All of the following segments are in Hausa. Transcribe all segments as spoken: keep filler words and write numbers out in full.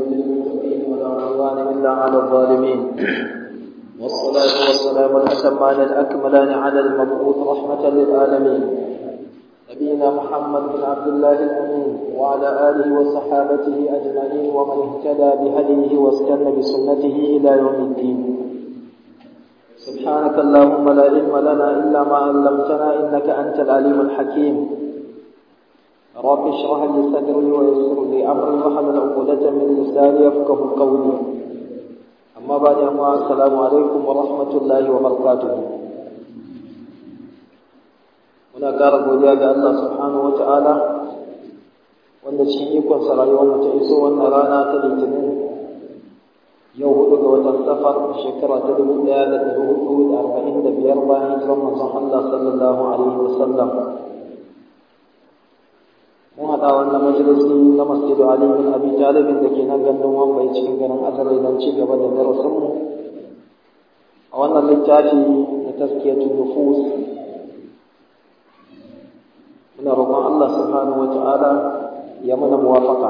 للمتقين ولا عدوان إلا على الظالمين والصلاة والسلام الأتمان الأكملان على المبعوث رحمة للعالمين نبينا محمد بن عبد الله الأمين وعلى آله وصحابته أجمعين ومن اهتدى بهديه واستنى بسنته إلى يوم الدين. سبحانك اللهم لا علم لنا إلا ما علمتنا إنك أنت العليم الحكيم. رب اشرح لي صدري ويسر لي أمري واحلل عقدة من لساني يفقهوا قولي. أما بعد السلام عليكم ورحمة الله وبركاته. muna ƙara godiya ga Allah subhanahu wa ta'ala wanda cikin ikon sa rayuwar mu ta iso wannan rana ta Litinin yau hudu ga watan Safar shekara ta dubu ɗaya da ɗari hudu da arba'in da biyar bayan hijirar manzon Allah sallallahu alaihi wa sallam. Mun haɗa wannan majalisi na Masjidu Ali bin Abi Talib da ke nan gandun Wambai cikin garin Azare don ci gaba da darasinmu a wannan littafi na Tazkiyatul Nufus. Muna roƙon Allah subhanahu wata'ala ya mana muwafaka.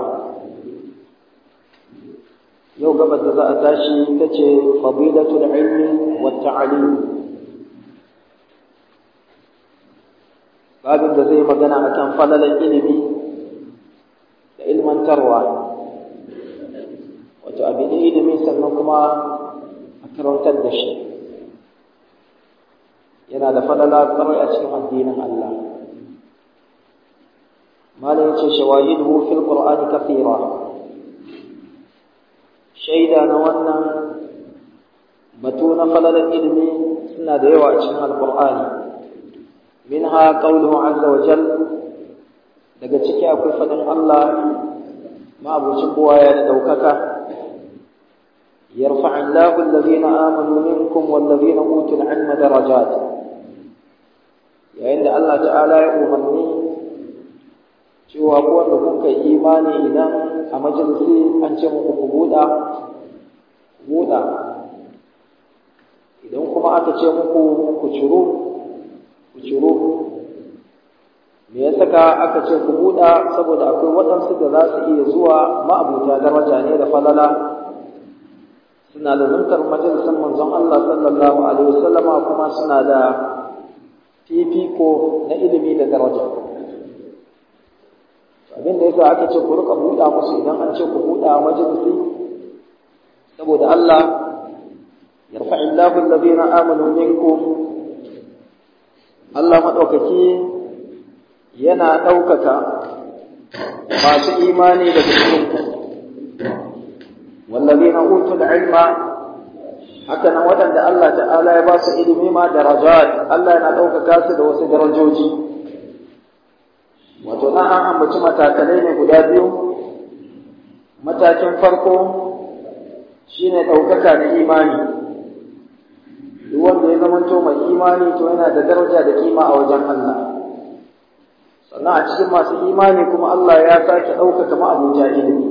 Yau gabar da za a tashi ta ce fadilatul ilmi wat ta'lim. Babin da zai magana akan falalar ilimi da ilmantarwa. Wato abin ilimi sannan kuma a karantar da shi. Yana da falala kwarai a cikin addinin Allah. malam yace shawahidu fil qur'ani kathira, shaida na wannan batu na falalar ilimi suna da yawa a cikin alqur'ani. minha qawluhu azza wa jal, daga ciki akwai fadin Allah ma'abucin buwaya da daukaka, yarfa'u Allahu alladhina amanu minkum walladhina utul ilma darajat. yayin da Allah ta'ala ya umarni cewa ko wanda kun kai imani idan a majalisi an ce muku ku buɗa buɗa, idan kuma aka ce muku ku ciro ku ciro. Me ya saka aka ce ku buɗa? saboda akwai waɗansu da za su iya zuwa ma'abuta daraja ne da falala, suna da zuntar majalisin manzon Allah sallallahu alaihi wasallama, kuma suna da fifiko na ilimi da daraja. abin da yasa aka ce ku rika buɗa musu idan an ce ku buɗa majalisi, saboda Allah yarfa'illahu alladhina amanu minkum, Allah madaukaki yana daukaka masu imani daga cikin ku, walladhina utul ilma, haka nan wadanda Allah ta'ala ya ba su ilimi ma darajat, Allah yana daukaka su da wasu darajoji. wato na an ambaci matakalai ne guda biyu. Matakin farko shine ɗaukaka na imani. Duk wanda ya zamanto mai imani to yana da daraja da kima a wajen Allah. Sannan a cikin masu imani kuma Allah ya sake ɗaukaka ma'abuta ilimi.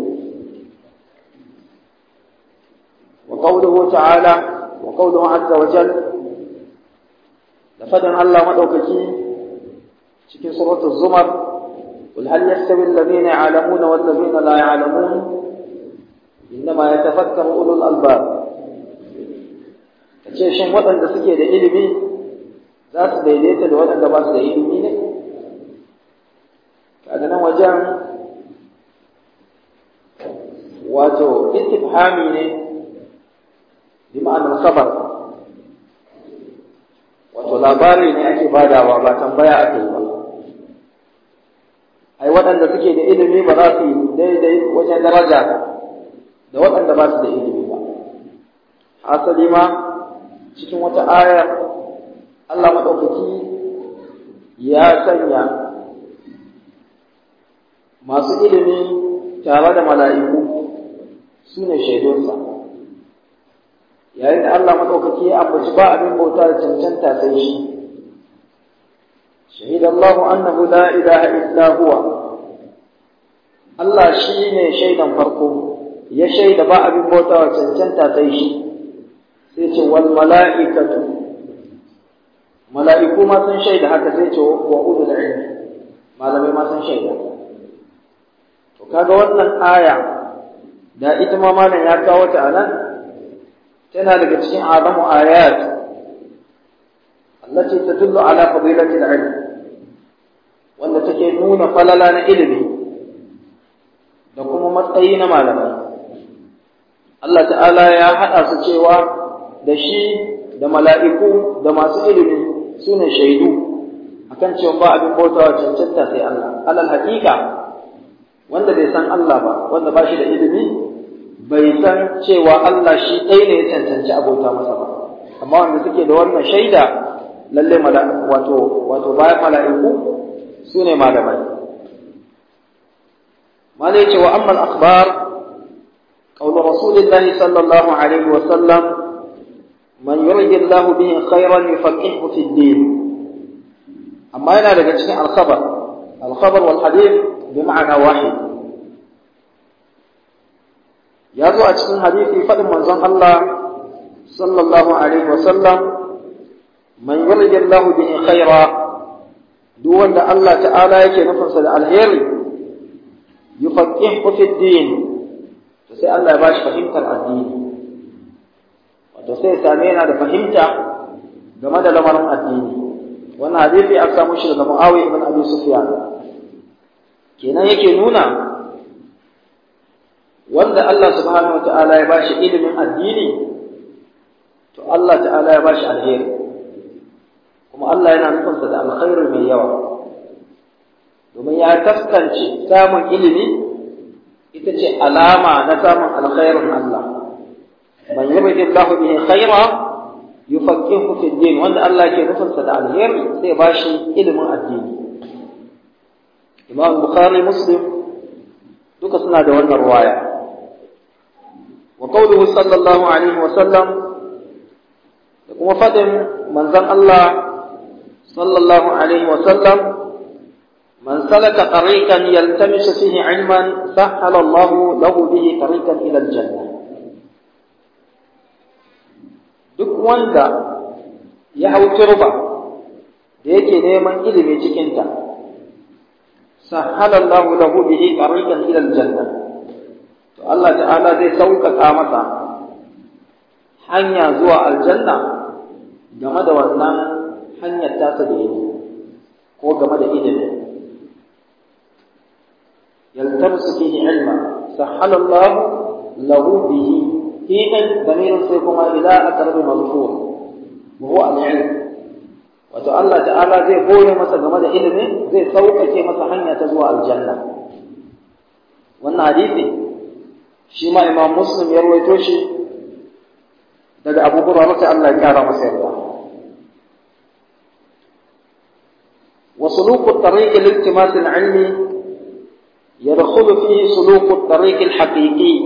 Wa qawluhu ta'ala wa qawluhu azza wa jalla, da fadan Allah madaukaki cikin suratul Zumar, قل هل يستوي الذين يعلمون والذين لا يعلمون إنما يتفكر أولو الألباب. kace shin waɗanda suke da ilimi za su daidaita da waɗanda ba su da ilimi ne? kaga nan wajen wato istifhami ne bi ma'anar khabar, wato labari ne ake badawa ba tambaya ake yi ba. ai waɗanda suke da ilimi ba za su yi daidai wajen daraja da waɗanda ba su da ilimi ba. Asali ma cikin wata aya Allah maɗaukaki ya sanya masu ilimi tare da mala'iku su ne shaidunsa. Yayin da Allah maɗaukaki ya ambaci ba abin bauta da cancanta sai shi, شهد الله أنه لا إله إلا هو. Allah shi ne shaidan farko, ya shaida ba abin bautawa cancanta sai shi, sai ce wal mala'ikatu, mala'iku ma sun shaida haka, sai ce wa ulul ilmi, malamai ma sun shaida. To kaga wannan aya da ita ma malam ya kawo ta anan tana daga cikin azamu ayat allati tadullu ala fadilati al-ilm wanda take nuna falala na ilimi da kuma matsayi na malamai. Allah ta'ala ya haɗa su cewa da shi da mala'iku da masu ilimi su ne shaidu akan cewa ba abin bautawa cancanta sai Allah. Alal haƙiƙa wanda bai san Allah ba, wanda ba shi da ilimi bai san cewa Allah shi ɗaya ne ya cancanci abota masa ba. Amma wanda suke da wannan shaida lalle wato wato bayan mala'iku su ne malamai. Malai ce wa amma al-akhbar qawlu rasulillahi sallallahu alaihi wa sallam man yuridu Allahu bihi khairan yufaqihuhu fi ad-din. Amma yana daga cikin al-khabar al-khabar wal hadith bi ma'ana wahid. Ya zo a cikin hadisi fadin manzon Allah sallallahu alaihi wa sallam man yuridu Allahu bihi khairan, duk wanda Allah ta'ala yake nufinsa da alheri yufaqihuhu fi ad-din, to sai Allah ya bashi fahimtar addini, wato sai same yana da fahimta game da lamarin addini. Wannan hadisi aka samu shi daga Muawiya ibn Abi Sufyan. Kenan yake nuna wanda Allah subhanahu wataala ya bashi ilimin addini, to Allah ta'ala ya bashi alheri, kuma Allah yana nufinsa da alkhairu mai yawa, domin ya taskance samun ilimi ita ce alama na samun alkhairun Allah. Man yuridu Allahu bihi khaira yufaqihuhu fi din, wanda Allah ke nufinsa da alheri sai ba shi ilimin addini. Imam Bukhari, Muslim duka suna da wannan riwaya. Wa qawluhu sallallahu alaihi wa sallam, da kuma fadin manzon Allah sallallahu alaihi wa sallam, man salaka tariqan yaltamisu fihi ilman sahhala Allahu lahu bihi tariqan ila al-jannah. Duk wanda ya hau turba da yake neman ilimi cikin ta, sahhala Allahu lahu bihi tariqan ila al-jannah, to Allah ta'ala zai sauƙaƙa masa hanya zuwa aljanna game da wannan hanyar tasa da yake, ko game da ilimi. يلتمس فيه علما سهل الله له به حين ضمير سيكون إلى أقرب مذكور وهو العلم. wato Allah ta'ala zai goye masa game da ilimi, zai sauƙaƙe masa hanya ta zuwa aljanna. Wannan hadisi shi ma Imam Muslim ya rawaito shi daga Abu Hurairah Allah ya kara masa yarda. Wa suluku at-tariq li-iltimas al-ilmi يدخل فيه سلوك الطريق الحقيقي.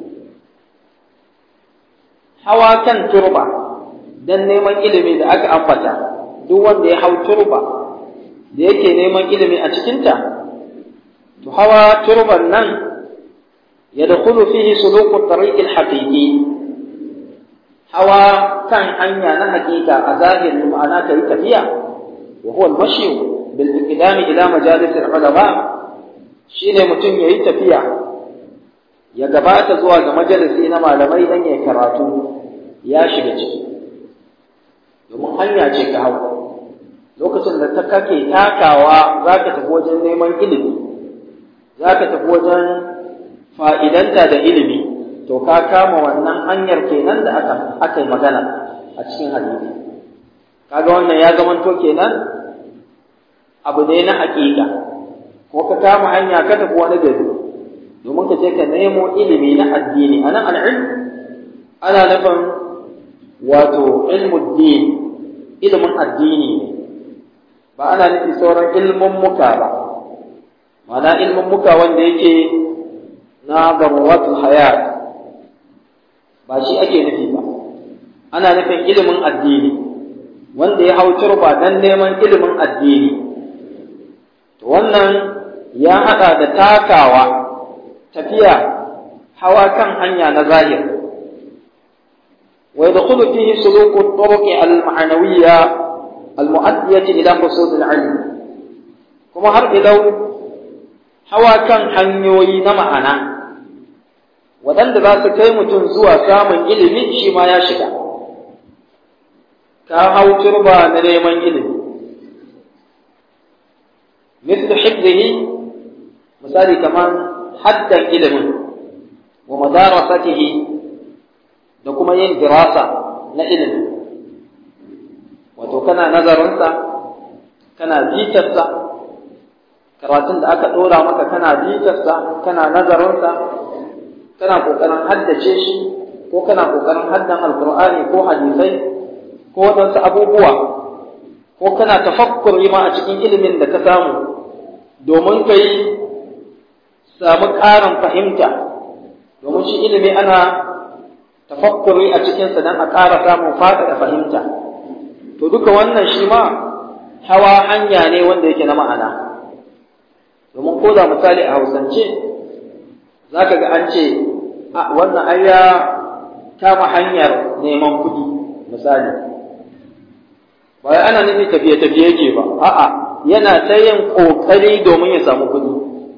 hawa kan turba dan neman ilimi da aka ambata, duk wanda ya hau turba da yake neman ilimi a cikinta, to hawa turban nan yadkhulu fihi suluku at-tariq al-haqiqi, hawa kan hanya na hakika a zahirin ma'ana kai tafiya, wa huwa al-mashi bil iqdam ila majalis al-ulama, shine mutum yayi tafiya ya gabata zuwa ga majalisi na malamai dan ya karatu, ya shiga ciki, domin hanya ce ka hau. Lokacin da ta kake takawa zaka tafi wajen neman ilimi, zaka tafi wajen fa'idanta da ilimi, to ka kama wannan hanyar kenan da aka aka yi magana a cikin hadisi. Kaga wannan ya zamanto kenan abu ne na hakika, ko ka kama hanya ka tafi wani gari domin ka je ka nemo ilimi na addini. Anan al'ilm ana nufin wato ilmu din, ilimin addini ne, ba ana nufi sauran ilmin muka ba, ma'ana ilmin muka wanda yake na garuwatul hayat, ba shi ake nufi ba. Ana nufin ilimin addini, wanda ya hau turba dan neman ilimin addini, to wannan ya haɗa da takawa, tafiya, hawa kan hanya na zahir. Wa yadkhulu fihi suluku at-turuq al-ma'nawiyya al-mu'addiyah ila husul al-'ilm. Kuma har ilau hawa kan hanyoyi na ma'ana waɗanda za su kai mutum zuwa samun ilimi shi ma ya shiga. Ka hau turba na neman ilimi. Mislu hifzihi, misali kamar haddan ilimin, wa madarasatihi da kuma yin dirasa na ilimi. Wato kana nazarinsa, kana bitarsa, karatun da aka ɗora maka kana bitarsa, kana nazarinsa, kana ƙoƙarin haddace shi, ko kana ƙoƙarin haddan alƙur'ani ko hadisai, ko waɗansu abubuwa, ko kana tafakkuri ma a cikin ilimin da ka samu, domin ka yi samu ƙarin fahimta, domin shi ilimi ana tafakkuri a cikinsa don a ƙara samun faɗaɗa fahimta. To duka wannan shi ma hawa hanya ne wanda yake na ma'ana. Domin ko da misali a Hausance za ka ga an ce wannan ai ya kama hanyar neman kuɗi misali, ba ya ana nufi tafiye-tafiye ke ba, a'a yana ta yin ƙoƙari domin ya samu kuɗi.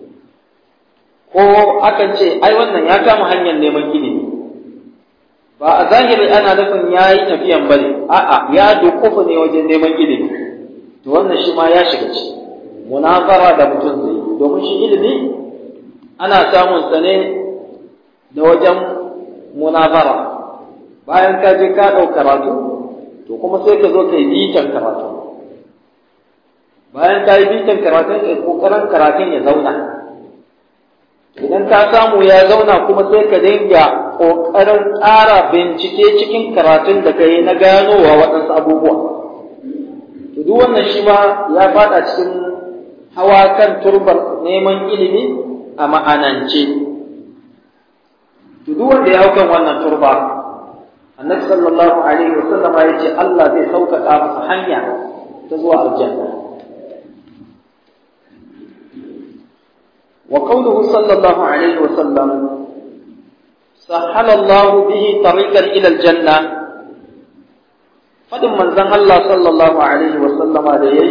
Ko akan ce ai wannan ya kama hanyar neman ilimi, ba a zahiri ana nufin ya yi tafiyan ba ne, a'a ya dukufa ne wajen neman ilimi. To wannan shi ma ya shiga ci munazara da mutum zai yi, domin shi ilimi ana samun sa ne da wajen munazara. Bayan ka je ka ɗau karatu, to kuma sai ka zo ka yi bitan karatu. Bayan ka yi bitan karatu, ka yi ƙoƙarin karatun ya zauna. Idan ka samu ya zauna, kuma sai ka dinga ƙoƙarin ƙara bincike cikin karatun da ka yi na ganowa waɗansu abubuwa. To duk wannan shi ma ya faɗa cikin hawa kan turbar neman ilimi a ma'anance. To duk wanda ya hau kan wannan turba, Annabi sallallahu alaihi wa sallam ya ce Allah zai sauƙaƙa masa hanya ta zuwa aljanna. Wa qawluhu sallallahu alaihi wa sallam sahhala Allah bihi tariqan ila aljanna, fadin manzon Allah sallallahu alaihi wa sallama da yayi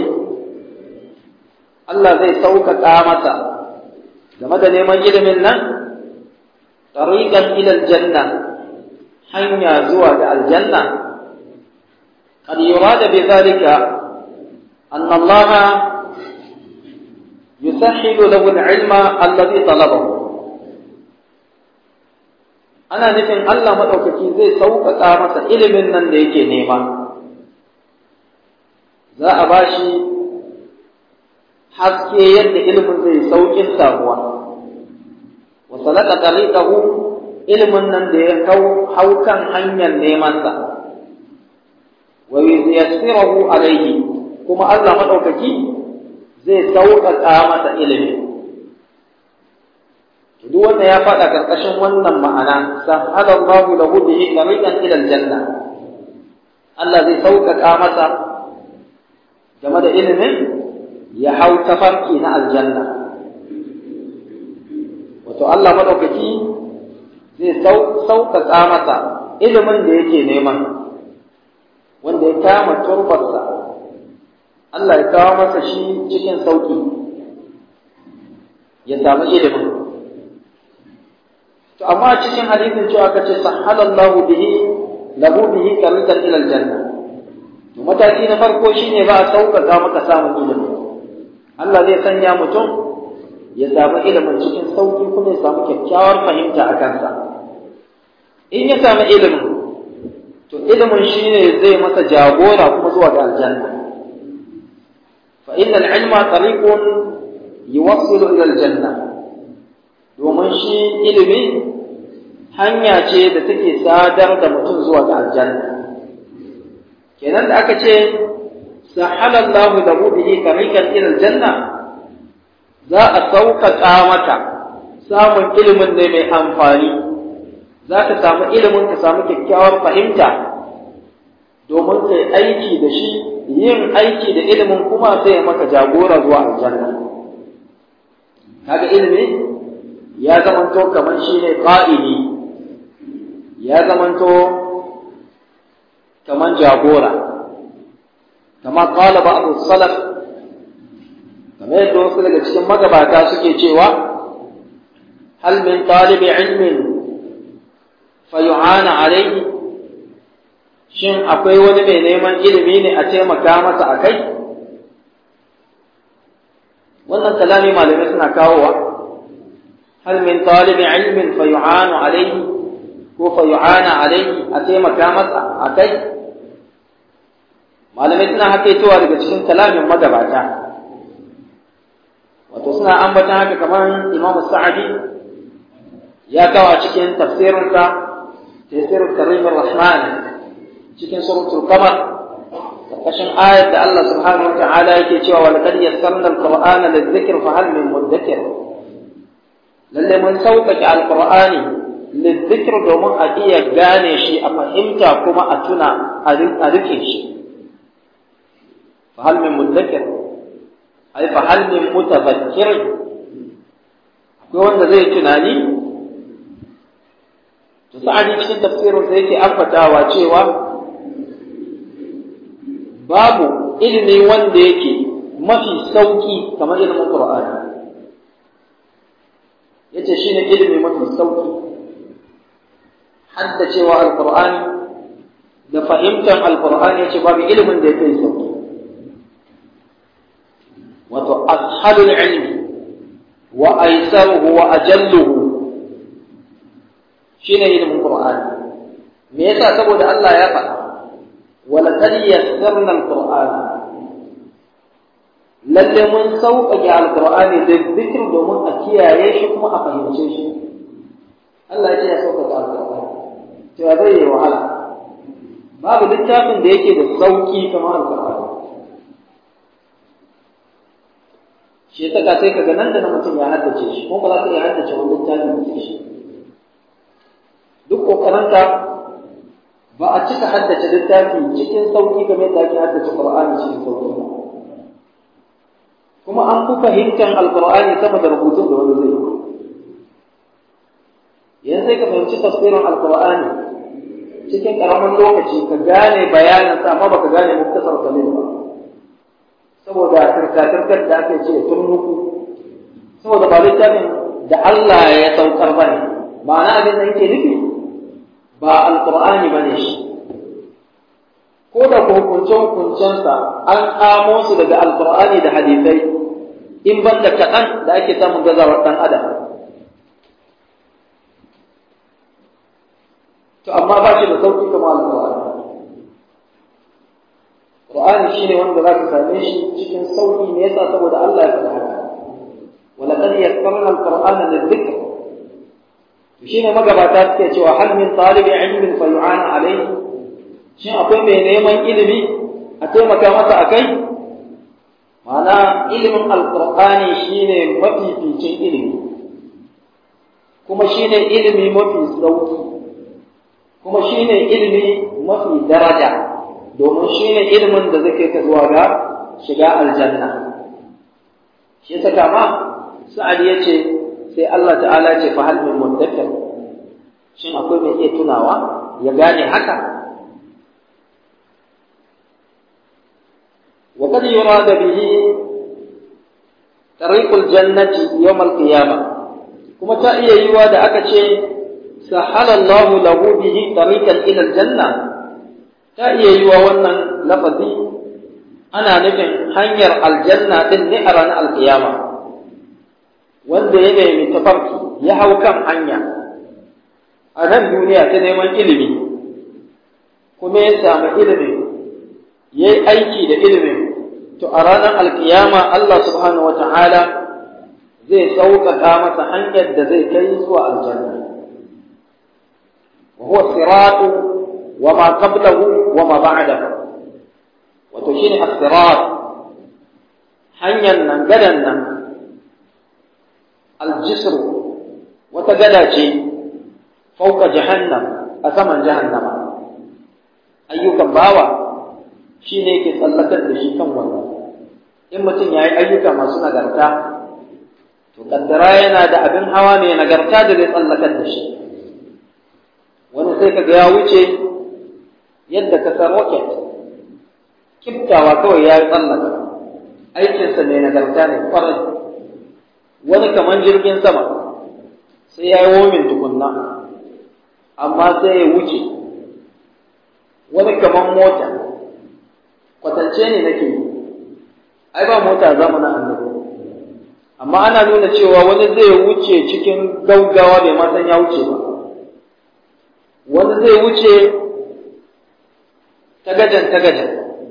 Allah zai sauƙaƙa masa game da neman ilimin nan tariqan ila aljanna, hanya zuwa ga aljanna. Qad yurada bi dhalika anna Allah yusahhilu lahu al-ilma alladhi talabahu. Ana nufin Allah madaukaki zai sauƙaƙa masa ilimin nan da yake nema. Za a bashi haske yadda ilimin zai sauƙin samuwa. Wa salaka tariqahu, ilimin nan da ya hau kan hanyar nemansa. Wa yassirahu alayhi, kuma Allah madaukaki zai sauƙaƙa masa ilimi. Duk wanda ya faɗa ƙarƙashin wannan ma'ana, sahhala Allahu lahu bihi tariqan ila aljanna. Allah zai sauƙaƙa masa game da ilimin ya hau tafarki na aljanna. Wato Allah madaukaki zai sauƙaƙa masa ilimin da yake neman, wanda ya kama turbarsa, Allah ya kawo masa shi cikin sauƙi, ya samu ilimin. To amma cikin hadisin cewa kace sahhalallahu bihi lahu bihi tariqan ila aljanna. To mataki na farko shine ba a sauƙaƙa maka samun ilimi. Allah zai sanya mutum ya samu ilimin cikin sauƙi, kuma ya samu kyakkyawar fahimta a kansa. In ya samu ilimin, to ilimin shine zai masa jagora kuma zuwa ga aljanna. Fa innal ilma tariqun yuwassilu ila aljanna. Domin shi ilimi hanya ce da take sadar da mutum zuwa ga aljanna. Kenan da aka ce sahhala Allahu lahu bihi tariqan ila aljanna, za a sauƙaƙa maka samun ilimin ne mai amfani. Za ka samu ilimin, ka samu kyakkyawar fahimta, domin kai aiki da shi. Yin aiki da ilimin kuma sai ya maka jagora zuwa aljanna. Kaga ilimi ya zamanto kamar shi ne ƙa'idi, ya zamanto kamar jagora. Kama qala ba'd salaf, kamar yadda wasu daga cikin magabata suke cewa hal min talibi ilmin fa yu'ana alayhi, shin akwai wani mai neman ilimi ne a taimaka masa akai? Wannan kalami malamai suna kawowa, hal min talibi ilmin fa yu'anu alayhi ko fa yu'ana alayhi, a taimaka masa akai? Malamai suna hakaitowa daga cikin kalamin magabata, wato suna ambata haka kamar Imam Sa'di ya kawo a cikin tafsirinsa Tafsirul Karim Ar-Rahman cikin suratul Qamar, karkashin ayat da Allah subhanahu wa ta'ala yake cewa wa laqad yassarna al-Qur'ana lidh-dhikri fa hal min mudakkir. Lalle mun sauƙaƙe al-Qur'ani lidh-dhikr domin a iya gane shi, a fahimta kuma a tuna a rike shi. Fa hal min mudakkir, ai fa hal min mutadhakkir, akwai wanda zai tunani? To sa'adi cikin tafsirin sa yake ambatawa cewa babu ilimi wanda yake mafi sauki kamar ilimin Qur'ani. Yace shine ilimi mafi sauki, hadda cewa al-Qur'ani da fahimtar al-Qur'ani, yace babu ilimin da yake sauki. Wato ashalul ilmi wa aisaruhu wa ajalluhu shine ilimin Qur'ani. Me yasa? Saboda Allah ya faɗa walaqad yassarna al-Qur'ana, lalle mun sauƙaƙe al-Qur'ani da zikir domin a kiyaye shi kuma a fahimce shi. Allah ya ce ya sauƙaƙe al-Qur'ani, cewa zai yi wahala. Babu littafin da yake da sauƙi kamar al-Qur'ani. Shi ta ka sai kaga nan da na mutum ya haddace shi, kuma ba za ka iya haddace wani littafin da shi. Duk ƙoƙarinka ba a cika haddace littafi cikin sauƙi game da ake haddace Qur'ani cikin sauƙi ba. Kuma an fi fahimtar Al-Qur'ani sama da rubutun da wani zai yi. Yanzu sai ka fahimci tafsirin Al-Qur'ani cikin ƙaramin lokaci, ka gane bayanin sa amma baka gane muktasar kalil ba. Saboda turka-turkar da ake ce tun muku, saboda ba littafin da Allah ya saukar ba ne, ma'ana abin da yake nufi ba Al-Qur'ani ba ne shi. Ko da hukunce-hukuncensa an kamo su daga Al-Qur'ani da hadisai, in ban da kaɗan da ake samun gazawar ɗan adam. To amma ba shi da sauƙi kamar Al-Qur'ani. Qur'ani shine wanda za ka same shi cikin sauƙi. Ne yasa? Saboda Allah ya faɗa haka, walaqad yassarna al-Qur'ana lidh-dhikr. Shine magabata suke cewa hal min talibi ilmin fa yu'ana alayhi, shin akwai mai neman ilimi a taimaka masa akai? Ma'ana ilimin Al-Qur'ani shine mafificin ilimi, kuma shine ilimi mafi sauƙi, kuma shine ilimi mafi daraja, domin shi ne ilimin da zai kai ka zuwa ga shiga aljanna. Shi yasa kama Sa'ad ya ce, sai Allah ta'ala ce fa hal min mudakkir, shin akwai mai iya tunawa ya gane haka? Wa qad yurada bihi tariqul jannati yawm al-qiyamah, kuma ta iya yiwa da aka ce sahala Allahu lahu bihi tariqan ila al-janna, ta iya yi wa wannan lafazi ana nufin hanyar aljanna din ne a ranar alkiyama, wanda ya nemi tafarki ya hau kan hanya a nan duniya ta neman ilimi, kuma ya samu ilimin ya yi aiki da ilimin, to a ranar alkiyama Allah subhanahu wa ta'ala zai sauƙaƙa masa hanyar da zai kai zuwa aljanna. wa huwa siratu wa ma qablahu wa ma ba'dahu, wato shine as-sirat, hanyar nan gadan nan, al-jisr wata gada ce fauka jahannam, a saman jahannama. Ayyukan bawa shine yake tsallakar da shi kan wannan. In mutum yayi ayyuka masu nagarta, to kaddara yana da abin hawa mai nagarta da zai tsallakar da shi. Wani sai kaga ya wuce yadda ka san rocket, kiftawa kawai ya tsallaka, aikinsa mai nagarta ne kwarai. Wani kaman jirgin sama sai ya yi womin tukunna, amma sai ya wuce, wani kaman mota, kwatance ne nake yi, ai ba mota zamanin annabi, amma ana nuna cewa wani zai wuce cikin gaugawa bai ma san ya wuce ba, wani zai wuce tagajan tagajan,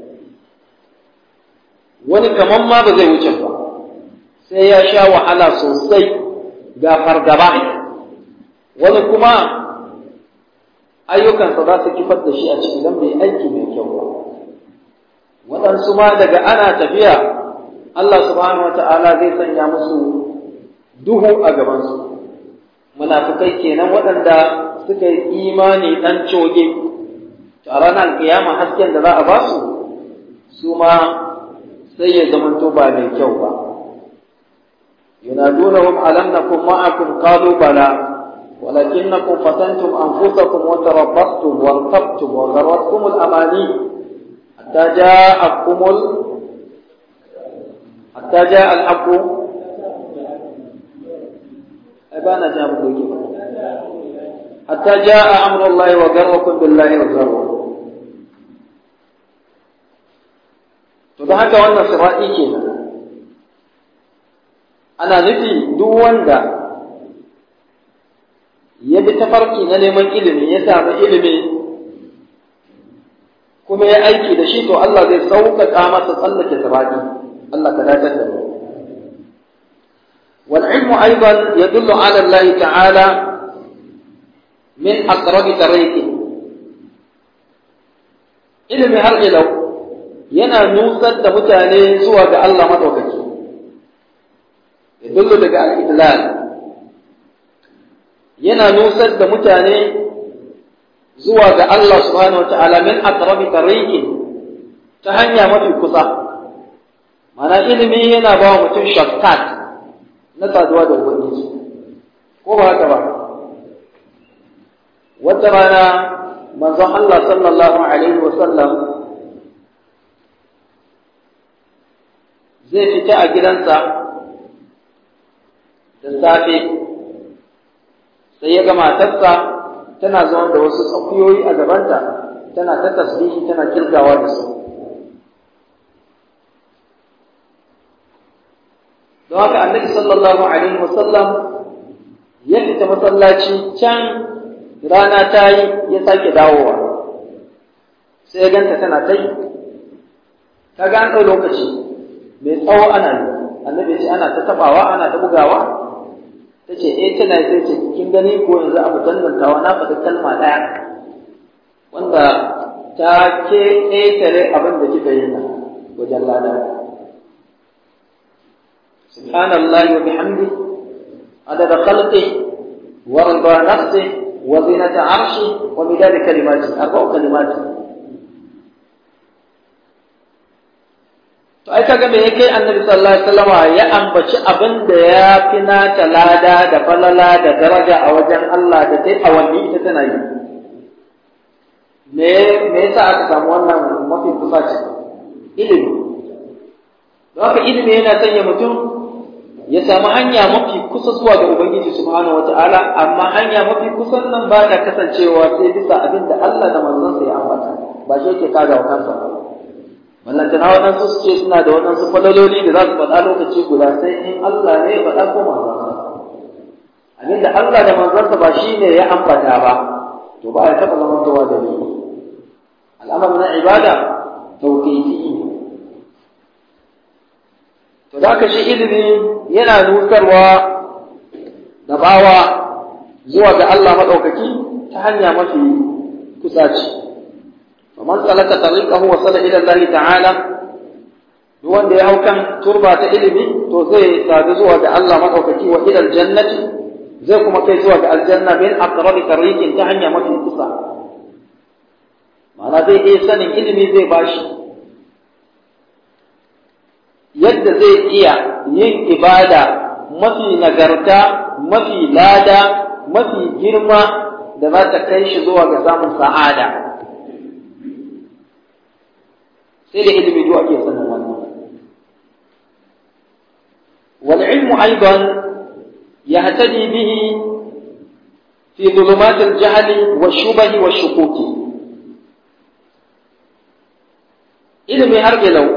wani kaman ma ba zai wuce ba, sai ya sha wahala sosai ga fargaba, wani kuma ayyukansa za su kifar da shi a ciki don bai aiki mai kyau ba. Waɗansu ma daga ana tafiya Allah subhanahu wa ta'ala zai sanya musu duhu a gabansu. Munafukai kenan waɗanda suka yi imani ɗan coge, to a ranar kiyama hasken da za a ba su, su ma sai ya zamanto ba mai kyau ba. Yunadunahum alam nakum ma'akum qalu bala ولكنكم فتنتم أنفسكم وتربصتم وارتبتم وغرتكم الأماني حتى جاءكم ال... حتى جاء الحق أبانا جاء حتى جاء أمر الله وغركم بالله الغرور. تضحك وانا سرائي كنا أنا نفي دون دا ya bi tafarki na neman ilimi, ya samu ilimi kuma ya aiki da shi, to Allah zai sauƙaƙa masa tsallake sirati. Allah ka dace da mu. Wal ilmu aidan yadullu ala Allah ta'ala min aqrabi tariqi. Ilimi har ilau yana nusar da mutane zuwa ga Allah madaukaki. Yadullu daga al-idlal, yana nusar da mutane zuwa ga Allah subhanahu wata'ala min aqrabi tariqin, ta hanya mafi kusa. Mana ilimi yana ba wa mutum shortcut na saduwa da ubangiji, ko ba haka ba? Wata rana manzon Allah sallallahu alaihi wa sallam zai fita a gidansa da safe, sai ya ga matarsa tana zama da wasu tsakuyoyi a gabanta, tana ta tasbihi tana kirgawa da su. Don haka annabi sallallahu alaihi wasallam ya fita masallaci, can rana ta yi ya sake dawowa, sai ya ganta tana ta yi, ta ga an ɗau lokaci mai tsawo ana yi, annabi ya ce ana ta taɓawa ana ta bugawa, ta ce eh tana sai ce kin gani ko yanzu abu dangantawa na faɗi kalma ɗaya wanda ta ke ƙetare abin da kika yi na wajen lada. Subhanallahi wa bihamdi adada khalqi wa rida nafsi wa zinata arshi wa midada kalimati, arba'u kalimati. To ai kaga me yake annabi sallallahu alaihi wasallam ya ambaci abin da ya fi nata lada da falala da daraja a wajen Allah da dai awanni ita tana yi. Me me yasa aka samu wannan mafi kusa ce? Ilimi. Don haka ilimi yana sanya mutum ya samu hanya mafi kusa zuwa ga Ubangiji subhanahu wataala, amma hanya mafi kusan nan ba ta kasancewa sai bisa abin da Allah da manzon sa ya ambata, ba shi yake kaga wa kansa ba. Wannan tana waɗansu su ce suna da waɗansu falaloli da za su faɗa lokaci guda, sai in Allah ne ya faɗa ko manzansa. Abin da Allah da manzansa ba shi ne ya ambata ba, to ba ya taɓa zamantowa da ni. Al'amar na ibada tauƙifi ne. To da ka shi ilimi yana nusarwa da bawa zuwa ga Allah maɗaukaki ta hanya mafi kusaci. ومن سلك طريقه وصل الى الله تعالى duk wanda ya hau kan turba ta ilimi to zai sadu zuwa ga Allah madaukaki wa ila aljannati, zai kuma kai zuwa ga aljanna min aqrabi tariqin, ta hanya mafi kusa. Ma'ana zai iya sanin ilimi zai bashi yadda zai iya yin ibada mafi nagarta, mafi lada, mafi girma da za ta kai shi zuwa ga samun sa'ada. sai da ilimi duk ake sanin wannan. wal ilmu aidan yahtadi bihi fi dhulumatil jahli wa shubahi wa shukuki. Ilimi har ilau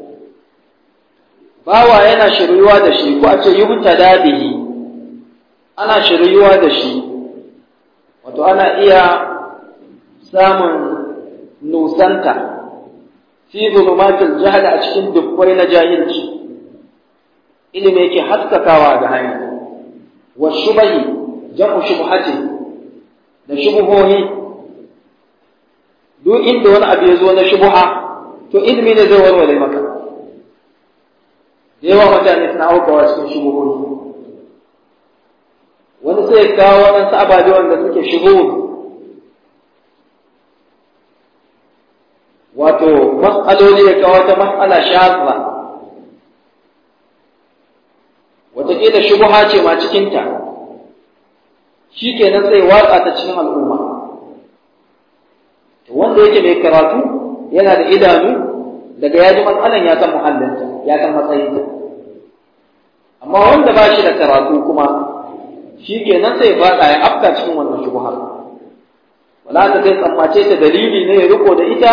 bawa yana shiryuwa da shi, ko a ce yubtada bihi, ana shiryuwa da shi, wato ana iya samun nusanta fi zulumatil jahl a cikin dubbai na jahilci. Ilimi yake haskakawa ga hanya. Wa shubahi jam'u shubhati, da shubuhohi, duk inda wani abu ya zo na shubha to ilimi ne zai warware maka. Da yawa mutane suna aukawa cikin shubuhohi, wani sai kawo waɗansu ababe wanda suke shubuhohi, wato mas'aloli ya kawo ta mas'ala shazza, wataƙila shubuha ce ma cikinta, shi kenan sai watsa ta cikin al'umma. Wanda yake mai karatu yana da idanu, daga yaji matsalan ya san muhallinta, ya san matsayinta. Amma wanda ba shi da karatu kuma, shi kenan sai faɗa ya afka cikin wannan shubuhar. Wala ta zai tsammace ta dalili ne ya riko da ita,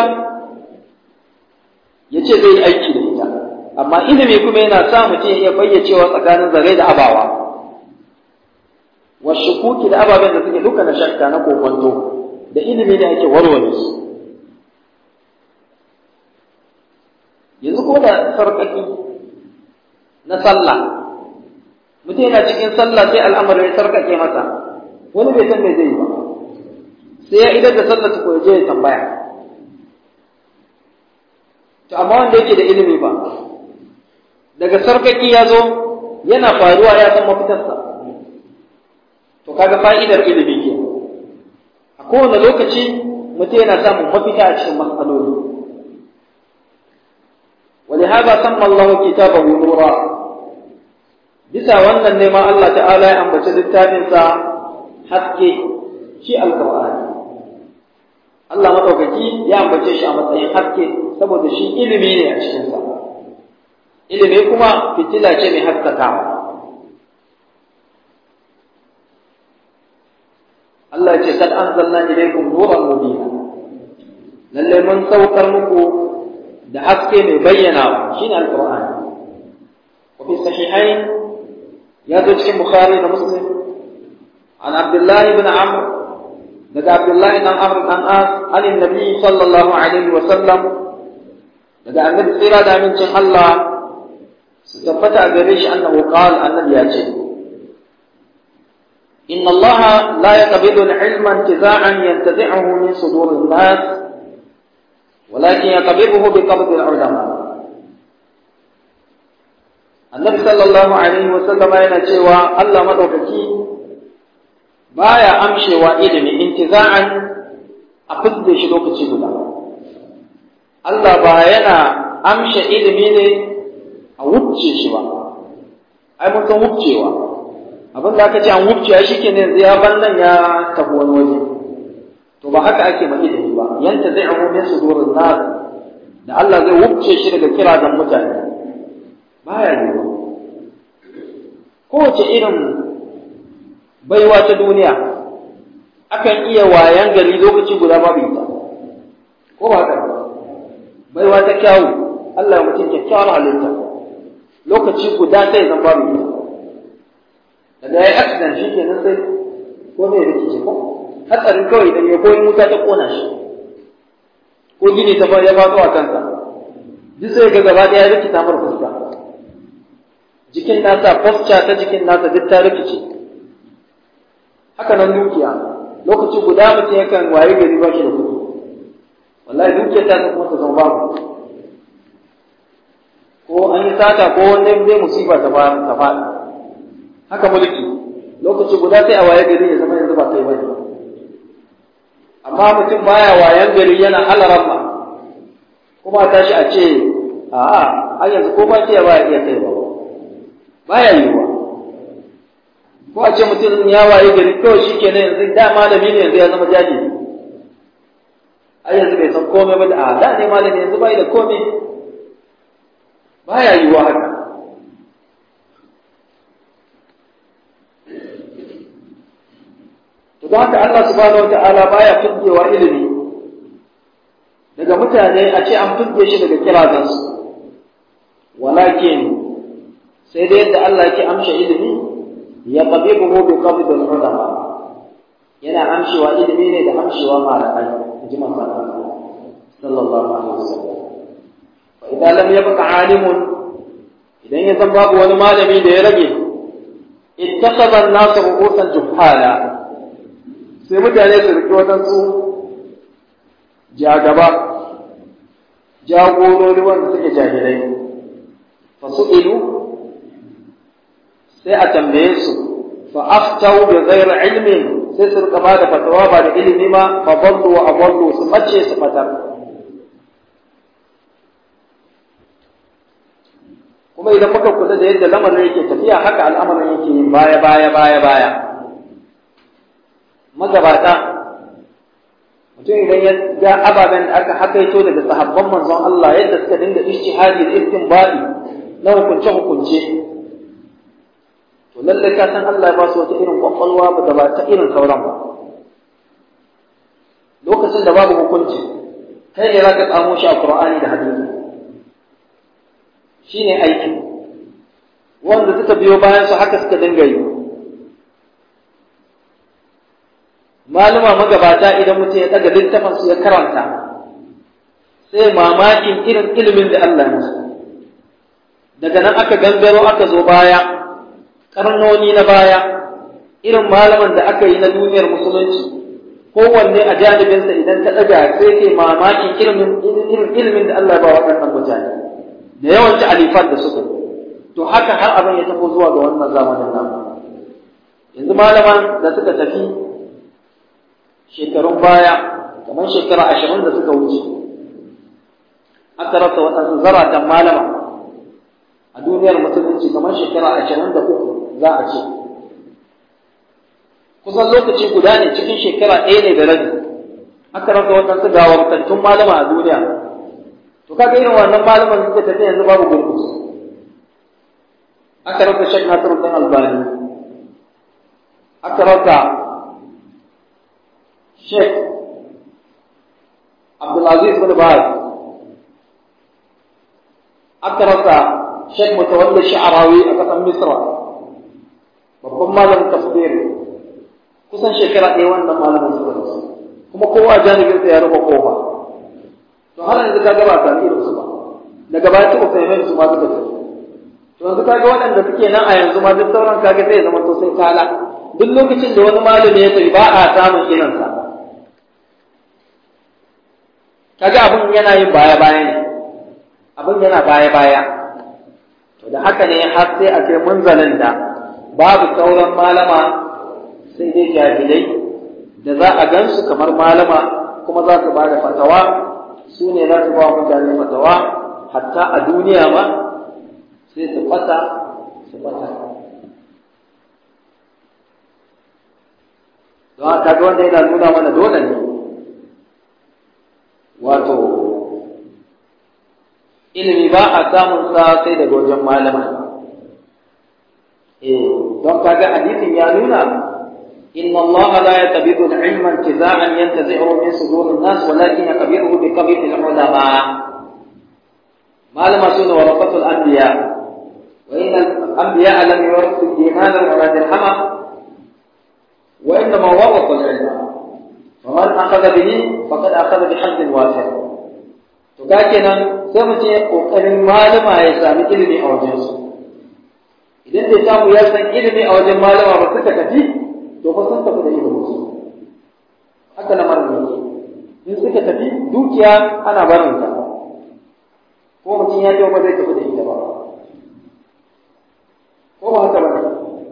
ya ce zai yi aiki da ita. Amma ilimi kuma yana sa mutum ya iya fayyacewa tsakanin zare da abawa. Wasu kuki da ababen da suke duka na shakka na kokonto, da ilimi ne ake warware su. Yanzu ko da sarƙaƙi na sallah, mutum yana cikin sallah sai al'amari ya sarƙaƙe masa, wani bai san me zai yi ba, sai ya idar da sallah ta koyi je ya tambaya. To amma wanda yake da ilimi ba, daga sarƙaƙi ya zo yana faruwa ya san mafitarsa. To kaga fa'idar ilimi ke. A kowane lokaci mutum yana samun mafita a cikin matsaloli. ولهذا سمى الله كتابه نورا. bisa wannan ne ma Allah ta'ala ya ambaci littafinsa haske, shi alqur'ani. Allah madaukaki ya ambace shi a matsayin haske saboda shi ilimi ne a cikin sa. Ilimi kuma fitila ce mai haskakawa. Allah ya ce kad anzalna ilaykum nuran mubina. Lalle mun saukar muku da haske mai bayyana shine alqur'ani. Wa fi sahihain ya zo cikin Bukhari da Muslim an Abdullah ibn Amr daga Abdullah ibn Amr an As an Nabi sallallahu alaihi wa sallam daga annabi tsira da amincin Allah su tabbata a gare shi annahu qala annabi ya ce inna Allah la yaqbilu al-ilma intiza'an yantazi'uhu min sudur an-nas walakin yaqbiluhu bi qabd al-ulama. Annabi sallallahu alaihi wa sallam yana cewa Allah madaukaki baya amshewa ilimi intiza'an a fidda shi lokaci guda. Allah ba yana amshe ilimi ne a wuce shi ba. Ai mun san wucewa. Abin da aka ce an wuce shi kenan yanzu ya ban nan ya tafi wani waje. To ba haka ake ma ilimi ba. Yanta zai amu min sudurin nas da Allah zai wuce shi daga kirazan mutane. Baya yi ba. Kowace irin baiwa ta duniya akan iya wayan gari lokaci guda babu ita. Ko ba haka ba? Baiwa ta kyawu Allah ya mutum kyakkyawar halitta lokaci guda sai zan babu ita. Daga ya yi accident shi kenan sai ko mai rikici ko hatsarin kawai idan ya koyi wuta ta kona shi ko gini ta ya faɗo a kansa duk sai ga gaba ɗaya ya rikita mar fuska jikin nasa posture ta jikin nasa duk ta rikice. Haka nan dukiya lokaci guda mutum yakan waye gari ba shi da kuɗi wallahi dukiya ta kuma ta zama babu ko an yi sata ko wanda zai musiba ta faɗa. Haka mulki lokaci guda sai a waye gari ya zama yanzu ba kai bane. Amma mutum baya wayan gari yana alaramma kuma tashi a ce a'a har yanzu ko ba ce ba ya iya kai ba baya yiwuwa. Ko a ce mutum ya waye gari kawai shi kenan yanzu da malami ne yanzu ya zama jahili. Ai yanzu bai san komai ba da a da ne malami yanzu bai da komai baya yiwuwa haka. To don haka Allah subhanahu wata'ala baya fiddewa ilimi daga mutane a ce an fidde shi daga kirazansu, walakin sai dai yadda Allah yake amsha ilimi ya qabibuhu bi qabdil ulama, yana amshewa ilimi ne da amshewa malamai, ji manzon Allah sallallahu alaihi wasallam. fa idan lam yabqa alimun, idan ya san babu wani malami da ya rage, ittakhadha an-nasu ru'usan juhala, sai mutane su rike wadansu jagaba, jagorori wanda suke jahilai, fa su'ilu, sai a tambaye su, fa aftau bi ghairi ilmin, sai su rika bada fatawa ba da ilimi ma, fa ballu wa aballu, su mace su fatar. Kuma idan muka kula da yadda lamarin yake tafiya, haka al'amarin yake yin baya baya baya baya. Magabata, mutum idan ya ga ababen da aka hakaito daga sahabban manzon Allah yadda suka dinga ijtihadi da istinbadi na hukunce hukunce, to lalle ka san Allah ya ba su wata irin kwakwalwa da ba ta irin sauran ba. Lokacin da babu hukunci, kai ne zaka tsamo shi a Qur'ani da hadisi, shine aiki. Wanda suka biyo bayan su haka suka dinga yi. Malama magabata idan mutum ya daga littafin su ya karanta, sai mamakin irin ilimin da Allah ya musu. Daga nan aka gangaro aka zo baya, karnoni na baya, irin malaman da aka yi na duniyar musulunci, kowanne a janibinsa idan ta daga sai ke mamakin irin ilimin da Allah ya ba waɗannan mutane, da yawanci alifan da suka yi. To haka har abin ya tafi zuwa ga wannan zamanin namu. Yanzu malaman da suka tafi shekarun baya, kamar shekara ashirin da suka wuce, aka rasa waɗansu zaratan malama a duniyar musulunci kamar shekara ashirin da uku za a ce. Kusan lokaci guda ne, cikin shekara ɗaya ne da rabi, aka rasa waɗansu gawartattun malama a duniya. To kaga irin wannan malaman suka tafi yanzu babu gurgus. Aka rasa Sheikh Nasiruddin Albani, aka rasa Sheikh Abdulaziz bin Baz, aka rasa Sheikh Mutawalli Sha'rawi a ƙasar Misra, babban malamin tafsir. Kusan shekara ɗaya wannan malamin suka rasu, kuma kowa janibinsa ya rufe kofa. To har yanzu ka gaba sami irin su ba, daga baya ta Usaimin su ma suka tafi. To yanzu kaga waɗanda suke nan a yanzu ma duk sauran kaga sai zama to sai kala. Duk lokacin da wani malami ya tafi ba a samun irinsa. Kaga abin yana yin baya baya ne, abin yana baya baya. To da haka ne har sai a kai munzalin da babu sauran malama sai dai jahilai da za a gansu kamar malama kuma za su ba da fatawa. Su ne za su ba mutane fatawa, hatta a duniya ma sai su fata su fata. Don haka ga wanda yana nuna mana dole ne, wato ilimi ba a samun sa sai daga wajen malama. Eh, don kaga hadisin ya nuna إن الله لا يقبض العلم انتزاعا ينتزعه من صدور الناس ولكن يقبضه بقبض العلماء. ما لم يكن ورثة الأنبياء، وإن الأنبياء لم يورثوا الإيمان ولا درهما، وإنما ورثوا العلم، ومن أخذ به فقد أخذ بحظ وافر. تكاكنا سمتي وقال malama ya sami ilimi a wajensu. Idan da samu ya san ilimi a wajen malama ba suka tafi, to fa sun tafi da ilimin su. Haka na marar yake, in suka tafi dukiya ana barin ta, ko mutum ya ce ba zai tafi da ita ba, ko ba haka ba ne.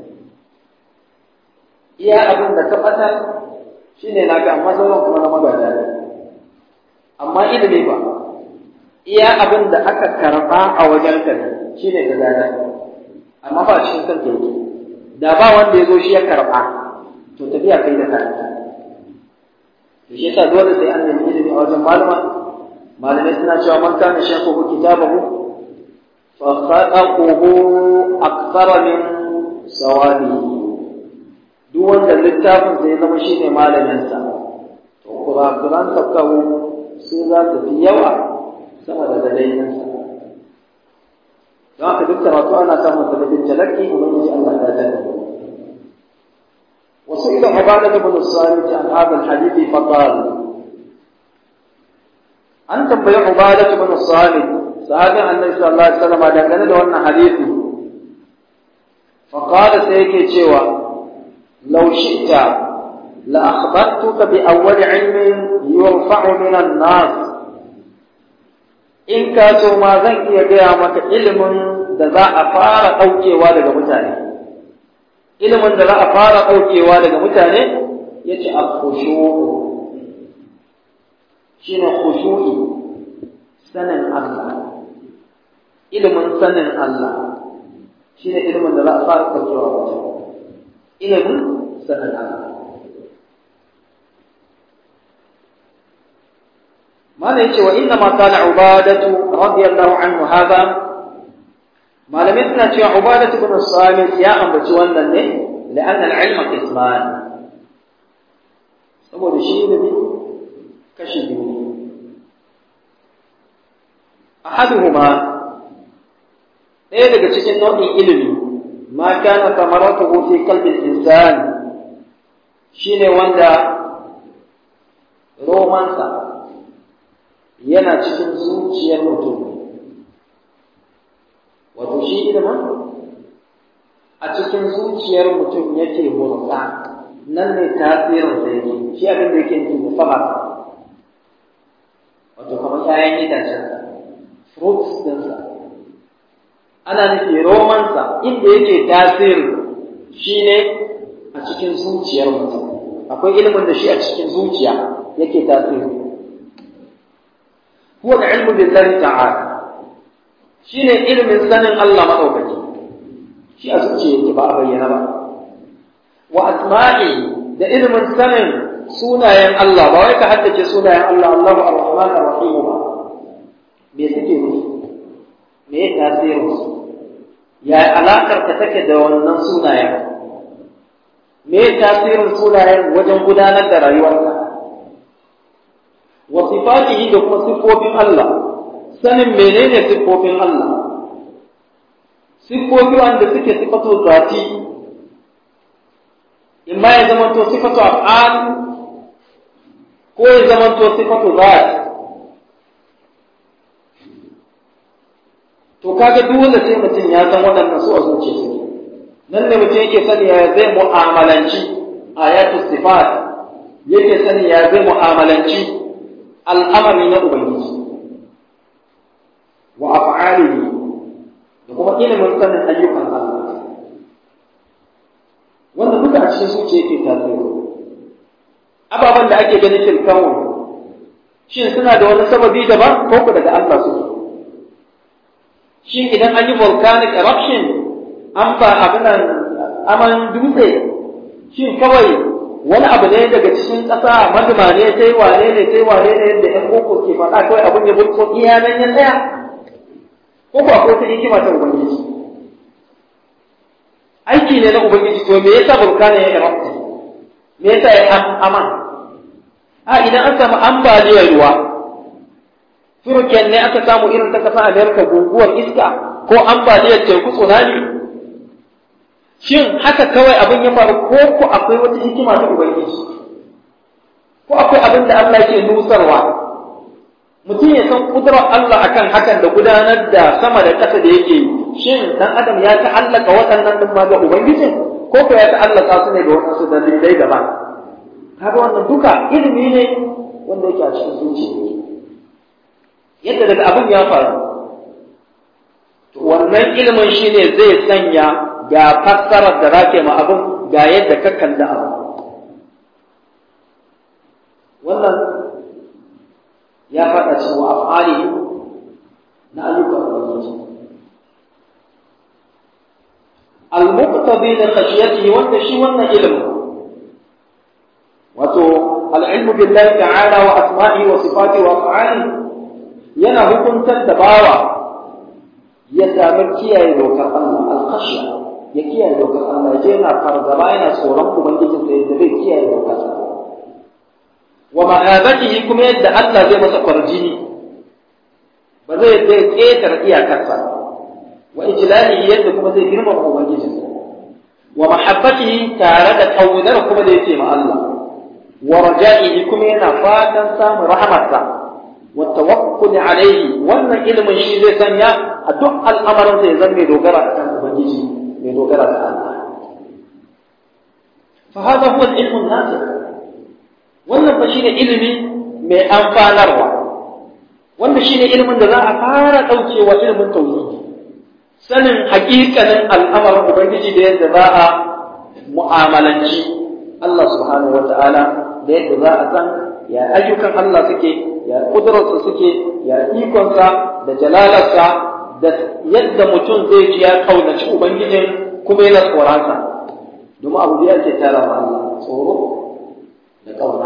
Iya abin da ka ɓata shi ne naka, amma sauran kuma na magada ne. Amma ilimi ba, iya abin da aka karɓa a wajen ka shi ne ka gada, amma ba cikin kanka yake. Da ba wanda ya zo shi ya karɓa, to tafiya kai da kanka. To shi yasa dole sai an nemi ilimi a wajen malama. Malamai suna cewa man kana shaykhu kitabahu fa khataquhu akthara min sawadi. duk wanda littafin sai zama shine malamin sa to kurakuran sa kawo su za su fi yawa sama da dalilan sa don haka duk karatu ana samun sa da talaki ubangiji Allah ya tada وسئل عبادة بن الصامت عن هذا الحديث فقال أن تنبي عبادة بن الصامت صحابي النبي صلى الله عليه وسلم دangane da wannan hadisi فقال سيكي cewa لو شئت لأخبرتك بأول علم يرفع من الناس in ka so ma zan iya gaya maka ilimin da za a fara ɗaukewa daga mutane ilimin da za a fara ɗaukewa daga mutane ya ce a khushu'u shi ne khushu'i sanin Allah ilimin sanin Allah shi ne ilimin da za a fara ɗaukewa mutane ilimin sanin Allah mana yace wa inna ma kana ubadatu radiyallahu anhu hada malamin suna cewa ubadatu bin samit ya ambaci wannan ne la'anna al-ilma qisman saboda shi ne kashi biyu ahaduhuma ɗaya daga cikin nau'in ilimi ma kana samaratuhu fi qalbi al-insan shine wanda romansa yana cikin zuciyar mutum wato shi ilimin a cikin zuciyar mutum yake motsa nan ne tasirin sa yake shi abin da yake nufi musamma wato kamar ƴaƴan itacen fruits ɗinsa ana nufi romansa inda yake tasiri shi ne a cikin zuciyar mutum akwai ilimin da shi a cikin zuciya yake tasiri huwa al-ilmu billahi ta'ala shine ilimin sanin Allah madaukaki shi a zuciya yake ba a bayyana ba wa asma'i da ilimin sanin sunayen Allah ba wai ka haddace sunayen Allah Allahu ar-Rahman ar-Rahim ba me suke nufi me ya tasirin su ya alakar ta take da wannan sunayen me ya tasirin sunayen wajen gudanar da rayuwarka wa sifatihi da kuma sifofin Allah sanin menene siffofin Allah siffofi wanda suke sifatu zati imma ya zama to sifatu af'al ko ya zama to sifatu zat to kaga dole sai mutum ya san waɗannan su a zuciya suke nan ne mutum yake sani ya zai mu'amalanci ayatu sifat yake sani ya zai mu'amalanci al'amari na ubangiji wa af'alihi da kuma ilimin sanin ayyukan Allah wanda duka a cikin zuciya yake tasiri ababen da ake ganin tilkawo shin suna da wani sababi daban ko ku daga Allah suke shin idan an yi volcanic eruption an ba abin aman dutse shin kawai wani abu ne daga cikin ƙasa maduma ne sai wane ne sai wane ne yadda ƴan boko ke faɗa kawai abin ya burko iya nan ya tsaya ko ba ko ta hikima ta ubangiji aiki ne na ubangiji to me yasa burkana ya erupt me yasa ya aman a idan an samu ambaliyar ruwa turken ne aka samu irin ta kasa Amerika guguwar iska ko ambaliyar teku tsunami shin haka kawai abin ya faru ko ko akwai wata hikima ta ubangiji ko akwai abin da Allah yake nusarwa mutum ya san kudurar Allah akan hakan da gudanar da sama da ƙasa da yake shin dan adam ya ta'allaka waɗannan din ma ga ubangiji ko ko ya ta'allaka su ne ga wasu dalilai daban kaga wannan duka ilimi ne wanda yake a cikin zuciya yadda daga abin ya faru to wannan ilimin shine zai sanya ga fassarar da zake ma abin ga yadda ka kalla abu wannan ya faɗa cewa af'ali na ayyukan ubangiji al-muqtadi da khashiyatihi wanda shi wannan ilimin wato al-ilmu billahi ta'ala wa asma'ihi wa sifatihi wa af'alihi yana hukuntar da bawa ya sami kiyaye dokar Allah al-khashya ya kiyaye dokar Allah je yana fargaba yana tsoron ubangijin sa yadda zai kiyaye dokar sa wa ma'abatihi kuma yadda Allah zai masa kwarjini ba zai yadda ya ƙetar iyakarsa wa ijlalihi yadda kuma zai girmama ubangijin sa wa mahabbatihi tare da kaunar kuma da yake ma Allah wa raja'ihi kuma yana fatan samun rahmarsa wa tawakkul alayhi wannan ilmin shi zai sanya a duk al'amarin sa ya zama mai dogara akan ubangiji mai dogara da Allah fa hada huwa al-ilmu an-nafi wannan fa shine ilimi mai amfanarwa wanda shine ilimin da za a fara daukewa ilimin tauhidi sanin hakikanin al'amarin ubangiji da yadda za a mu'amalanci Allah subhanahu wata'ala da yadda za a san ya ayyukan Allah suke ya kudurarsa suke ya ikonsa da jalalarsa da yadda mutum zai ji ya kaunaci ubangijin kuma yana tsoronsa domin abu da yake tara ma Allah tsoro da kauna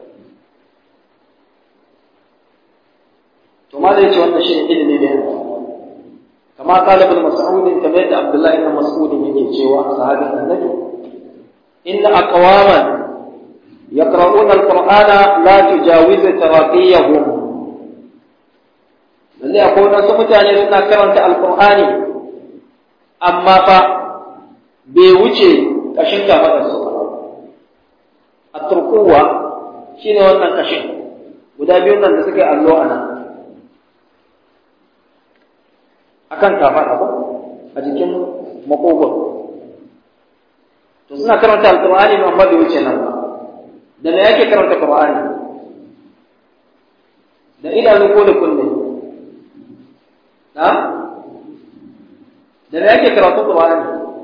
to ma da yace wannan shi ilimi ne kama qala ibn mas'ud kamar da Abdullah ibn Mas'ud yake cewa sahabin annabi inna aqwaman yaqra'una al-qur'ana la tujawiz taraqiyahum lalle akwai wasu mutane suna karanta al-qur'ani amma fa bai wuce kashin kafadar su ba at-turquwa shine wannan kashin guda biyun nan da suka yi allo ana akan kafada ba a jikin makogon to suna karanta al-qur'ani amma bai wuce nan ba da me yake karanta qur'ani da idanu ko da kunne na da me yake karanta qur'ani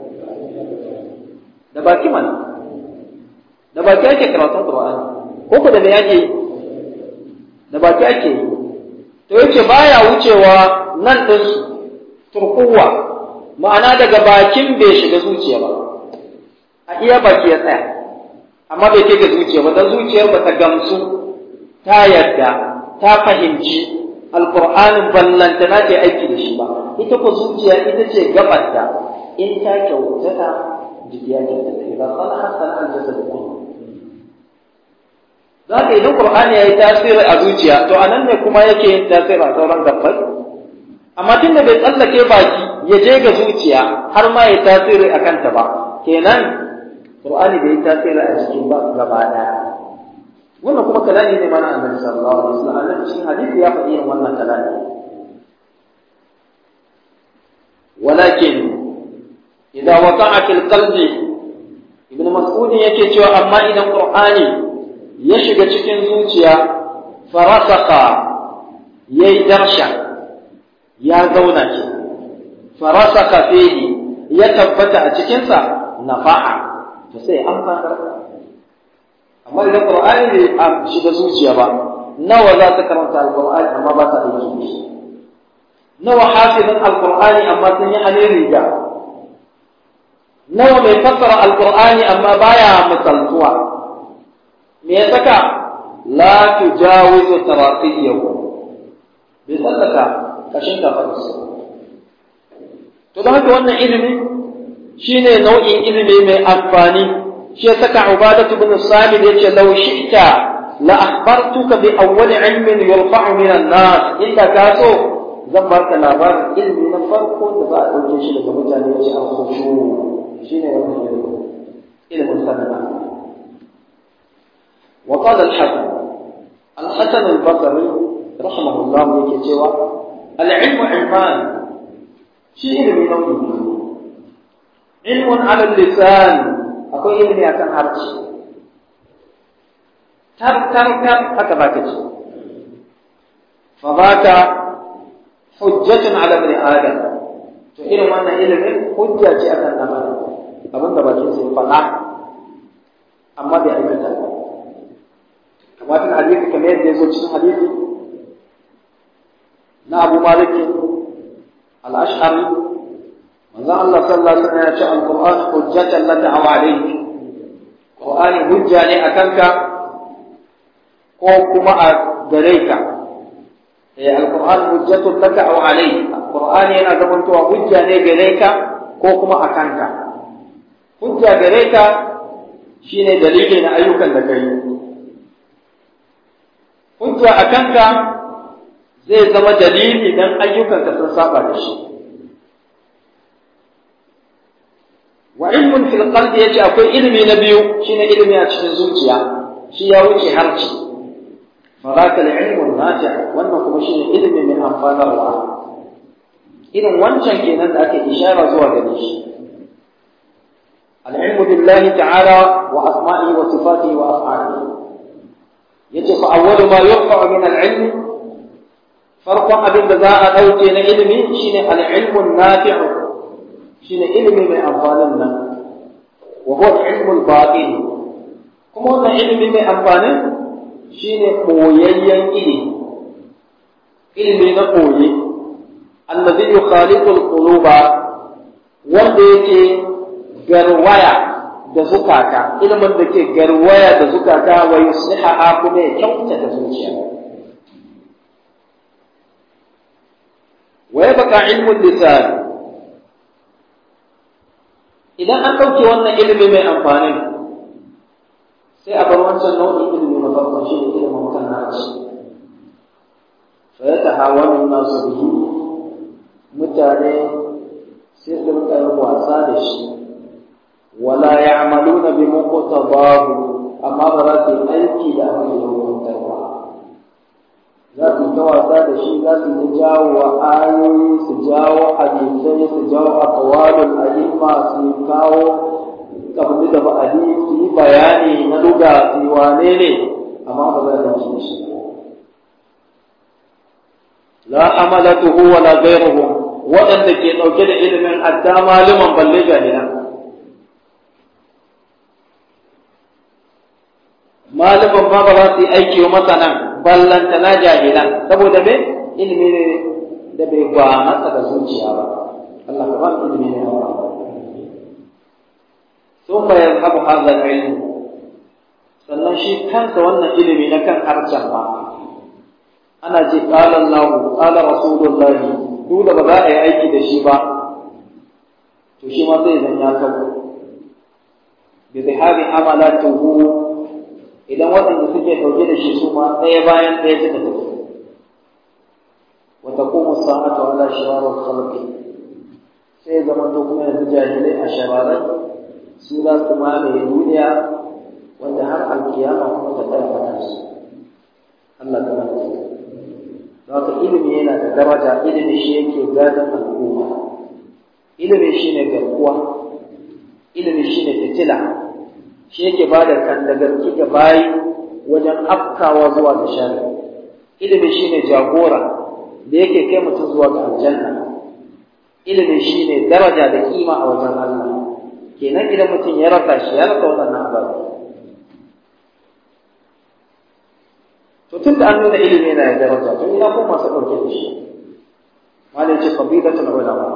da baki man da baki yake karanta qur'ani ko ko da me yake da baki yake to yace baya wucewa nan din su turkuwa ma'ana daga bakin bai shiga zuciya ba a iya baki ya tsaya amma bai kai ga zuciya ba dan zuciyar ba ta gamsu ta yarda ta fahimci alqur'anin ballanta na ce aiki da shi ba ita ko zuciya ita ce gabarta in ta kyautata jiki ya kyautata idan sana hasan al-jasad kullu zaka idan qur'ani yayi tasiri a zuciya to anan ne kuma yake yin tasiri a sauran gabbai amma tunda bai tsallake baki ya je ga zuciya har ma ya tasiri akan ta ba kenan Qur'ani bai tasiri a cikin ba gaba daya wannan kuma kalami ne mana Annabi sallallahu alaihi wasallam annabi cikin hadisi ya faɗi wannan kalami walakin idza waqa'a fil qalbi ibn mas'ud yake cewa amma idan Qur'ani ya shiga cikin zuciya farasaka yayi darsha ya zauna ce farasaka fihi ya tabbata a cikin sa nafa'a to sai an fara amma idan qur'ani ne a shiga zuciya ba nawa za ta karanta alqur'ani amma ba ta aiki da shi nawa hafizan alqur'ani amma sun yi halin riga nawa mai fassara alqur'ani amma baya misaltuwa me ya saka la tujawizu taraqiyahu bai sallaka kashin kafarsa to don haka wannan ilimi shine nau'in ilimi mai amfani shi ya saka Ubadah ibn Samit yace law shi'ta la akhbartuka bi awwal ilmin yurfa'u min an-nas inda ka so zan baka labarin ilimi na farko da za a dauke shi daga mutane yace an khushu shine wannan ilimin sanada wa qala al-Hasan al-Hasan al-Basri rahimahullah yake cewa al-ilmu ilman shi ilimi nau'i ilmun ala lisan akwai ilimi akan harshe tar tar tar haka baka ce fa baka hujjatun ala ibn adam to irin wannan ilimin hujja ce akan dan adam abinda bakin sai faɗa amma bai aikata ba kamar tun hadisi kamar yadda yazo cikin hadisi na Abu Malik al-Ash'ari manzo Allah sallallahu alaihi wasallam ya ce al-Qur'an hujjatan laka aw alayk Qur'ani hujja ne akan ka ko kuma a gare ka eh al-Qur'an hujjatun laka aw alayk Qur'ani yana zamantowa hujja ne gare ka ko kuma akan ka hujja gare ka shine dalili na ayyukan da kai. Hujja a kanka zai zama dalili dan ayyukanka sun saba da shi. Wa ilmun fil qalbi yace akwai ilimi na biyu shine ilimi a cikin zuciya, shi ya wuce harci. Fa zaka al-ilmu nafi' wannan kuma shine ilimi mai amfanarwa. Irin wancan kenan da ake ishara zuwa gare shi. Al-ilmu billahi ta'ala wa asma'ihi wa sifatihi wa af'alihi. Yace fa awwalu ma yurfa'u min al-ilm farqan abin da za a dauke na ilimi shine al-ilmu nafi' shine ilimi mai amfanin nan wa huwa al-ilmu al-batin kuma wannan ilimi mai amfanin shine koyayyen ilimi ilimi na koyi alladhi yukhaliqu al-quluba wanda yake garwaya da zukata ilimin da ke garwaya da zukata wa yusliha kuma ya kyautata zuciya wa yabqa ilmu lisan idan an dauke wannan ilimi mai amfani sai a bar wancan nau'in ilimi na farko shi ne ilimin kan harshe fa yatahawanu nasu bihi mutane sai su rika yin wasa da shi wala ya'maluna bi muqtadahu amma ba za su yi aiki da abin da ya hukuntarwa za su ta wasa da shi za su ta jawo wa ayoyi su jawo hadisai su jawo aqwalul a'imma su kawo abin da ba a yi su yi bayani na duga su yi wane ne amma ba za su yi shi la amalatuhu wala ghayruhu waɗanda ke ɗauke da ilimin adda maluman balle jahilan malaman ma ba za su yi aiki wa masanan ballanta na jahilan saboda me ilimi ne da bai ba masa da zuciya ba Allah ka ba mu ilimi ne ba sun bayan abu hazan ilmi sannan shi kansa wannan ilimi na kan harshen ba ana ce qala Allah qala Rasulullah duk da ba za a yi aiki da shi ba to shi ma sai zan ya kawo bi zihabi amalatuhu idan waɗanda suke ɗauke da shi su ma ɗaya bayan ɗaya suka tafi wa taqumu as-sa'atu ala shirar al-khalqi sai zama to kuma yanzu jahilai a shararai su za su mamaye duniya wanda har alkiyama kuma ta tsaya a kansu Allah ta mana su haka ilimi yana da daraja ilimi shi yake gadon al'umma ilimi shi ne garkuwa ilimi shi ne fitila shi yake ba da kandagarki ga bayi wajen afkawa zuwa ga shari ilimi shi ne jagora da yake kai mutum zuwa ga aljanna ilimi shi ne daraja da kima a wajen Allah kenan idan mutum ya rasa shi ya rasa waɗannan ababe to tun da an nuna ilimi yana da daraja to ina ko masu ɗauke da shi malai ce fadilatul ulama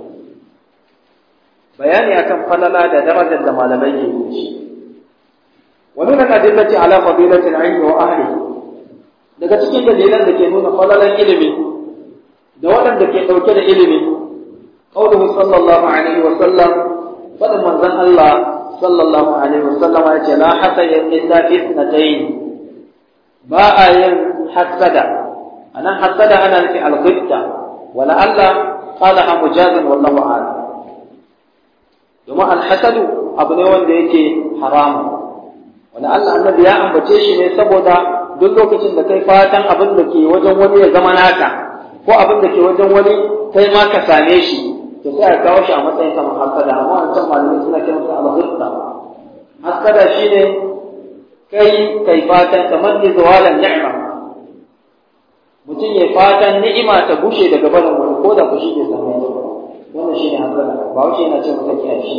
bayani akan falala da darajar da malamai ke yi shi ومن الأدلة على فضيلة العلم وأهله daga cikin dalilan da ke nuna falalan ilimi da waɗanda ke ɗauke da ilimi qauluhu sallallahu alaihi wa sallam fadin manzon Allah sallallahu alaihi wa sallam ya ce la hasada illa fi ithnatayn ba a yin hasada anan hasada ana nufi al-ghibta wala alla qala mujazan wallahu a'lam domin al-hasadu abu ne wanda yake haramu wanda Allah annabi ya ambace shi ne saboda duk lokacin da kai fatan abin da ke wajen wani ya zama naka ko abin da ke wajen wani kai ma ka same shi to sai a kawo shi a matsayin kamar hasada amma wancan malamai suna kiran sa al-ghibta hasada shine kai kai fatan kamar ni zawalan ni'ma mutum ya fatan ni'ima ta bushe daga barin wani ko da kushi ke same shi wannan shine hasada ba wuce yana cewa maka kiyashi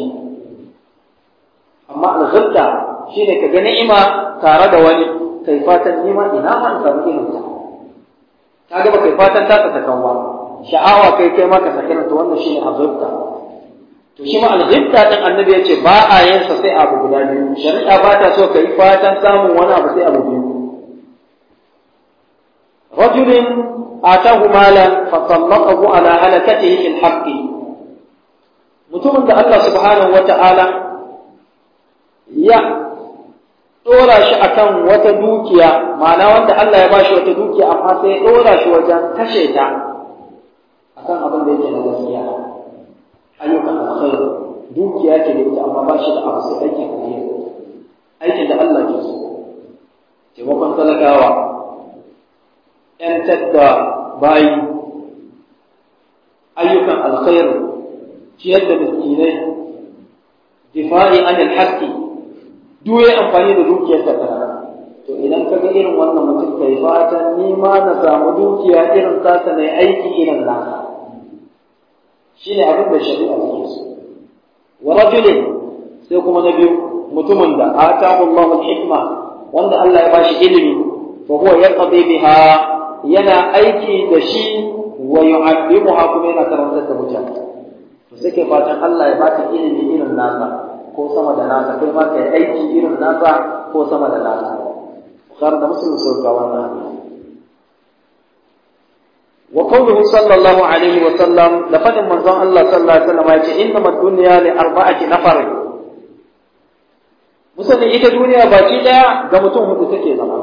amma al-ghibta shi ne ka ga ni'ima tare da wani kai fatan nima ina ma in samu irin ta ka ga ba kai fatan ta ta kanwa sha'awa kai kai ma ka sake to wannan shine azabta to shi ma al-ghibta din annabi ya ce ba a yin sa sai abu guda biyu shari'a ba ta so kai fatan samun wani abu sai abu biyu rajulin atahu malan fa sallaqahu ala halakatihi fil haqqi mutumin da Allah subhanahu wata'ala ya dora shi akan wata dukiya, ma'ana wanda Allah ya bashi wata dukiya amma sai ya dora shi wajen kashe ta akan abin da yake na gaskiya, ayyukan alkhairi, dukiya ce da ita amma ba shi da abu sai aikin alheri, aikin da Allah ke so, taimakon talakawa, ƴantar da bayi, ayyukan alkhairi, ciyar da miskinai, difa'i anil haqqi, duk yayi amfani da dukiyar ta kana. To idan ka ga irin wannan mutum kai fatan ni ma na samu dukiya irin tasa ne aiki irin nasa. Shine abin da shari'a take so. Wa rajulin, sai kuma na biyu, mutumin da atahu Allahu al-hikma, wanda Allah ya bashi ilimi, fa huwa yaqdi biha, yana aiki da shi wa yu'allimuha, kuma yana karantar da mutane. To sai kai fatan Allah ya baka ilimi irin nasa ko sama da nasa, kai ma kai aiki irin nasa ko sama da nasa. Bukhari da Muslim sun ga wannan. Wa qawluhu sallallahu alaihi wa sallam, da fadin manzon Allah sallallahu alaihi wa sallam, ya ce innama ad-dunya li arba'ati nafar. Musulmi ita duniya baki daya ga mutum hudu take zama.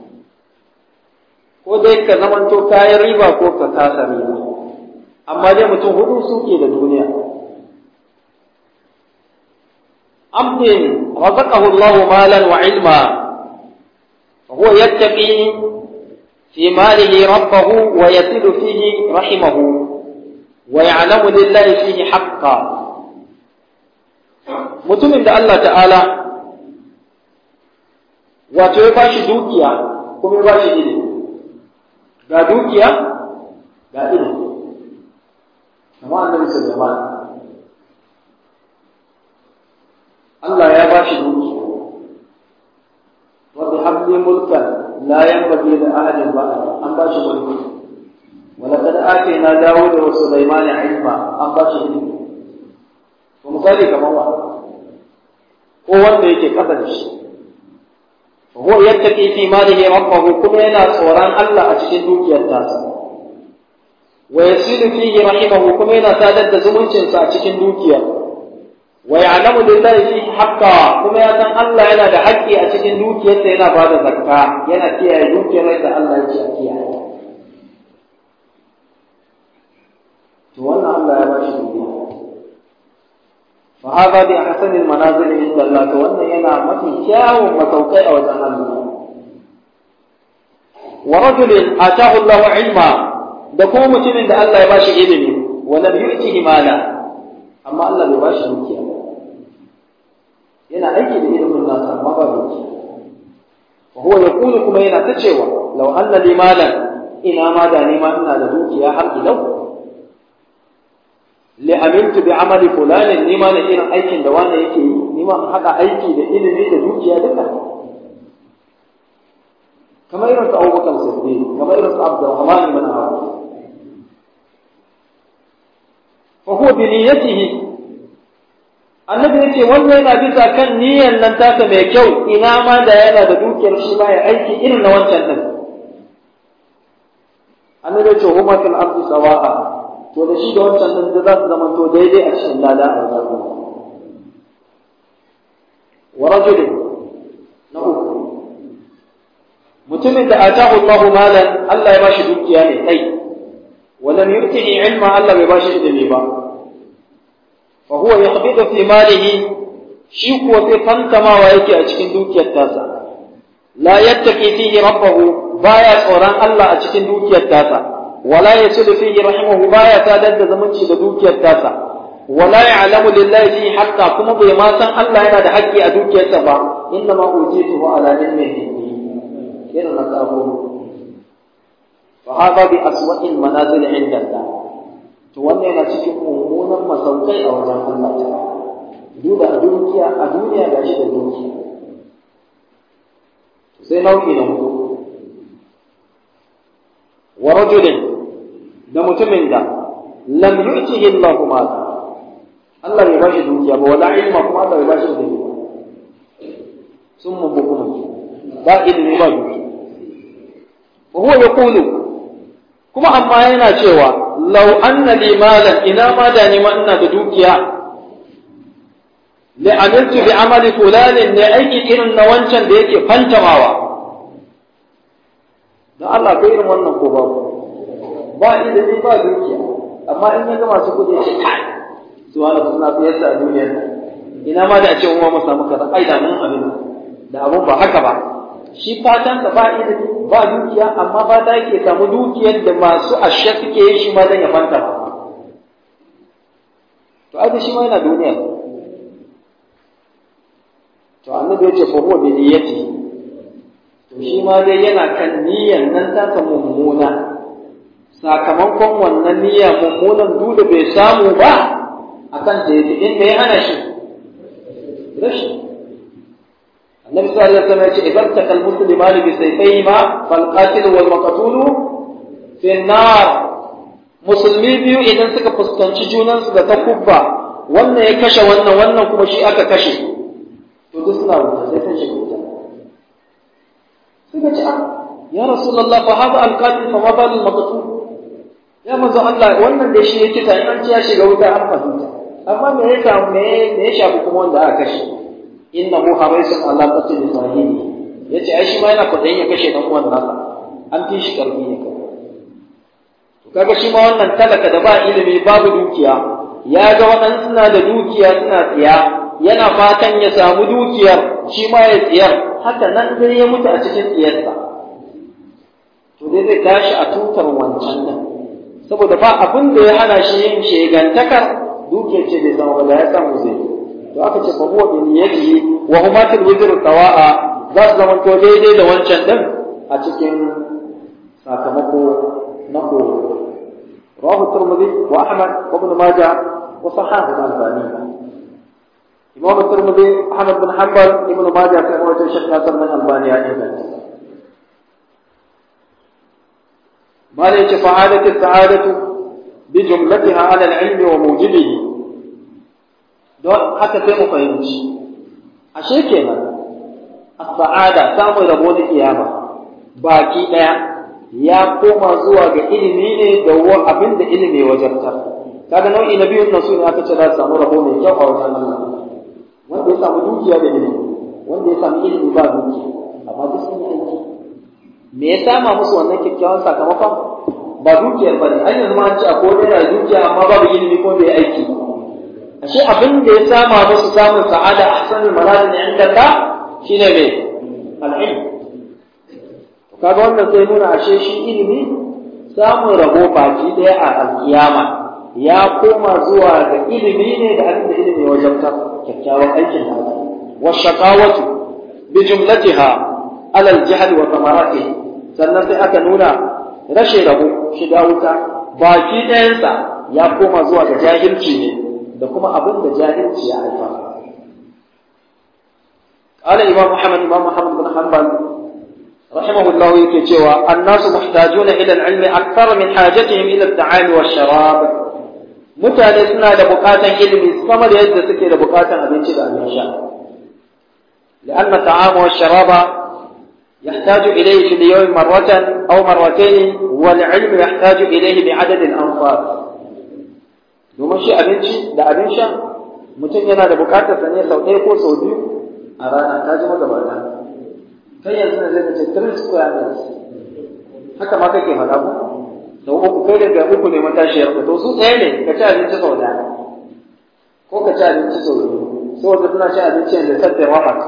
Ko dai ka zamanto kayan riba ko ka kasa riba. Amma dai mutum hudu suke da duniya. Abdin razaqahu Allah malan wa ilma, fa huwa yattaqi fi malihi rabbahu wa yasilu fihi rahimahu wa ya'lamu lillahi fihi haqqan. Mutumin da Allah ta'ala wato ya bashi dukiya kuma ya bashi ilimi, ga dukiya ga ilimi, kamar annabi sallallahu alaihi wasallam Allah ya bashi dukiya, wa bihamdi mulkan la yanbaghi li ahadin ba'da, an bashi mulki, wa laqad atayna Dawuda wa Sulaymana ilma, an bashi ilimi. To misali kamar wa ko wanda yake kasa da shi, huwa yattaqi fi malihi rabbahu, kuma yana tsoron Allah a cikin dukiyar tasa, wa yasilu fihi rahimahu, kuma yana sadar da zumuncinsa a cikin dukiyar, wa ya'lamu lillahi fihi haqqan, kuma ya san Allah yana da haƙƙi a cikin dukiyarsa, yana bada zakka, yana kiyaye dukiyar da Allah yake a kiyaye. To wannan Allah ya bashi dukiya. Fa hada bi ahsanil manazil inda Allah, to wannan yana mafi kyawun masaukai a wajen Allah. Wa rajulin atahu Allahu ilma, da kuma mutumin da Allah ya bashi ilimi, wa lam yu'tihi mala, amma Allah bai bashi dukiya. Yana aiki da ilimin nasa amma ba dukiya. Wa huwa yaqulu, kuma yana ta cewa law anna li malan, ina ma da ni ma ina da dukiya har ilau. Li'amiltu bi amali fulanin, nima na irin aikin da wani yake yi, nima in haɗa aiki da ilimi da dukiya duka. Kamar irin su Abubakar Siddiq, kamar irin su Abdurrahman ibn Auf. Fa huwa bi niyyatihi, annabi yace wannan yana bisa kan niyyar nan taka mai kyau, ina ma da yana da dukiyar shi ma ya aiki irin na wancan din. Annabi yace huma fil ardi sawa'a, to da shi da wancan din da za su zama to daidai a cikin lada a wajen Allah. Wa rajulin, na uku, mutumin da atahu Allahu malan, Allah ya bashi dukiya ne kai, wa lam yu'tihi ilma, Allah bai bashi ilimi ba, fa huwa yaqbidu fi malihi, shi kuwa sai fantamawa yake a cikin dukiyar tasa, la yattaqi fihi rabbahu, baya tsoron Allah a cikin dukiyar tasa, wala yasilu fihi rahimahu, baya sadar da zumunci da dukiyar tasa, wala ya'lamu lillahi fihi haqqa, kuma bai ma san Allah yana da haƙƙi a dukiyarsa ba, inna ma utituhu ala ilmin irin na sabo. Fa hada bi aswa'il manazil inda Allah, to wannan yana cikin mummunan masaukai a wajen Allah ta'ala. Duba a dukiya, a duniya ga shi da dukiya. Sai nau'i na hudu, wa rajulin, da mutumin da lam yu'tihi Allahu ma, Allah bai bashi dukiya ba, wala ilma, kuma Allah bai bashi ilimi ba. Sun mun bukuma ba ilimi ba dukiya. Wa huwa yaqulu, kuma amma yana cewa law anna li malan, ina ma da ni ma ina da dukiya, la'amiltu bi amali fulanin ne aiki irin na wancan da yake fantamawa. don Allah ko irin wannan ko ba ba ilimi ba dukiya, amma in ya ga masu kudi ya ce kai su wani suna fiyar da duniyar ina ma da a ce uwa mu samu kaza ai da mun abin da abun ba haka ba. shi fatan ka ba ilimi ba dukiya, amma ba ta yake samu dukiyar da masu ashe suke yi shi ma dan ya fanta ba. to ai shi ma yana duniya. to annabi ya ce fa huwa bi niyyati, to shi ma dai yana kan niyyar nan ta ta mummuna, sakamakon wannan niyya mummunan duk da bai samu ba akan ta yake inda ya hana shi rashi. النبي صلى الله عليه وسلم يقول إذا التقى المسلمان بسيفيهما فالقاتل والمقتول في النار. musulmi biyu idan suka fuskanci junansu da takubba, wannan ya kashe wannan wannan kuma shi aka kashe, to duk suna wuta sai sun shiga wuta. suka ce ya rasulullah fa hada alqatil fa ma bal almaqtul, ya manzo Allah wannan da shi yake ta an ci ya shiga wuta an fahimta, amma me ya samu me me ya shafi kuma wanda aka kashe. innahu harisun ala qatl sahibi, yace ai shi ma yana kudin ya kashe dan uwan nasa, an fi shi karfi ne kai. to kaga shi ma wannan talaka da ba ilimi babu dukiya, ya ga wannan suna da dukiya suna tsiya, yana fatan ya samu dukiyar shi ma ya tsiyar, haka nan dai ya mutu a cikin tsiyarsa. to dai zai tashi a tutar wancan nan, saboda ba abin da ya hana shi yin shegantakar dukiyar ce bai samu ba, da ya samu zai. to aka ce fa huwa bi niyyatihi wa huma fil wizr tawa'a, za su zama to daidai da wancan din a cikin sakamako na ko. rawahu Tirmidhi wa Ahmad wa Ibn Majah wa sahahu al-Albani. Imam Tirmidhi, Ahmad bin Hanbal, Ibn Majah sai wato Sheikh Nasir bin Albani ya inganta. malai ce fa'adatu sa'adatu bi jumlatiha ala al-ilmi wa mujibihi. don haka sai mu fahimci ashe kenan as-sa'ada samun rabo na kiyama baki daya ya koma zuwa ga ilimi ne da abin da ilimi wajabta. kaga nau'i na biyun nan su ne aka ce za su samu rabo mai kyau a wajen Allah, wanda ya samu dukiya da ilimi, wanda ya samu ilimi ba dukiya, amma duk sun yi aiki. me ya sama musu wannan kyakkyawan sakamakon? ba dukiyar ba ne, an yanzu ma an ce a kodai da dukiya amma babu ilimi ko bai aiki ba. ashe abin da ya sama musu samun sa'ada ahsanul manazil inda ka shine me al-ilm. to kaga wannan sai nuna ashe shi ilimi samun rabo baki daya a al-kiyama ya koma zuwa ga ilimi ne da abin da ilimi ya wajabta, kyakkyawan aikin da aka. wa shaqawatu bi jumlatiha ala al-jahl wa thamaratihi, sannan sai aka nuna rashin rabo shiga wuta baki dayansa ya koma zuwa ga jahilci ne da kuma abin da jahilci ya haifa. qala imam Muhammad imam Muhammad bin Hanbal rahimahullah yake cewa annasu muhtajuna ila al-ilmi akthar min hajatihim ila at-ta'am wa ash-sharab. mutane suna da bukatan ilimi sama da yadda suke da bukatan abinci da abin sha. لأن الطعام والشراب يحتاج إليه في اليوم مرة أو مرتين، والعلم يحتاج إليه بعدد الأنفاس. domin shi abinci da abin sha mutum yana da bukatar sa ne sau ɗaya ko sau biyu a rana. ta ji magabata kai yanzu na zai ce three square meters, haka ma kake faɗa ku sau uku, kai daga uku ne matashiyar ka, to su ɗaya ne ka ci abinci sau ɗaya ko ka ci abinci sau biyu, saboda suna ci abinci da sabbi wafat.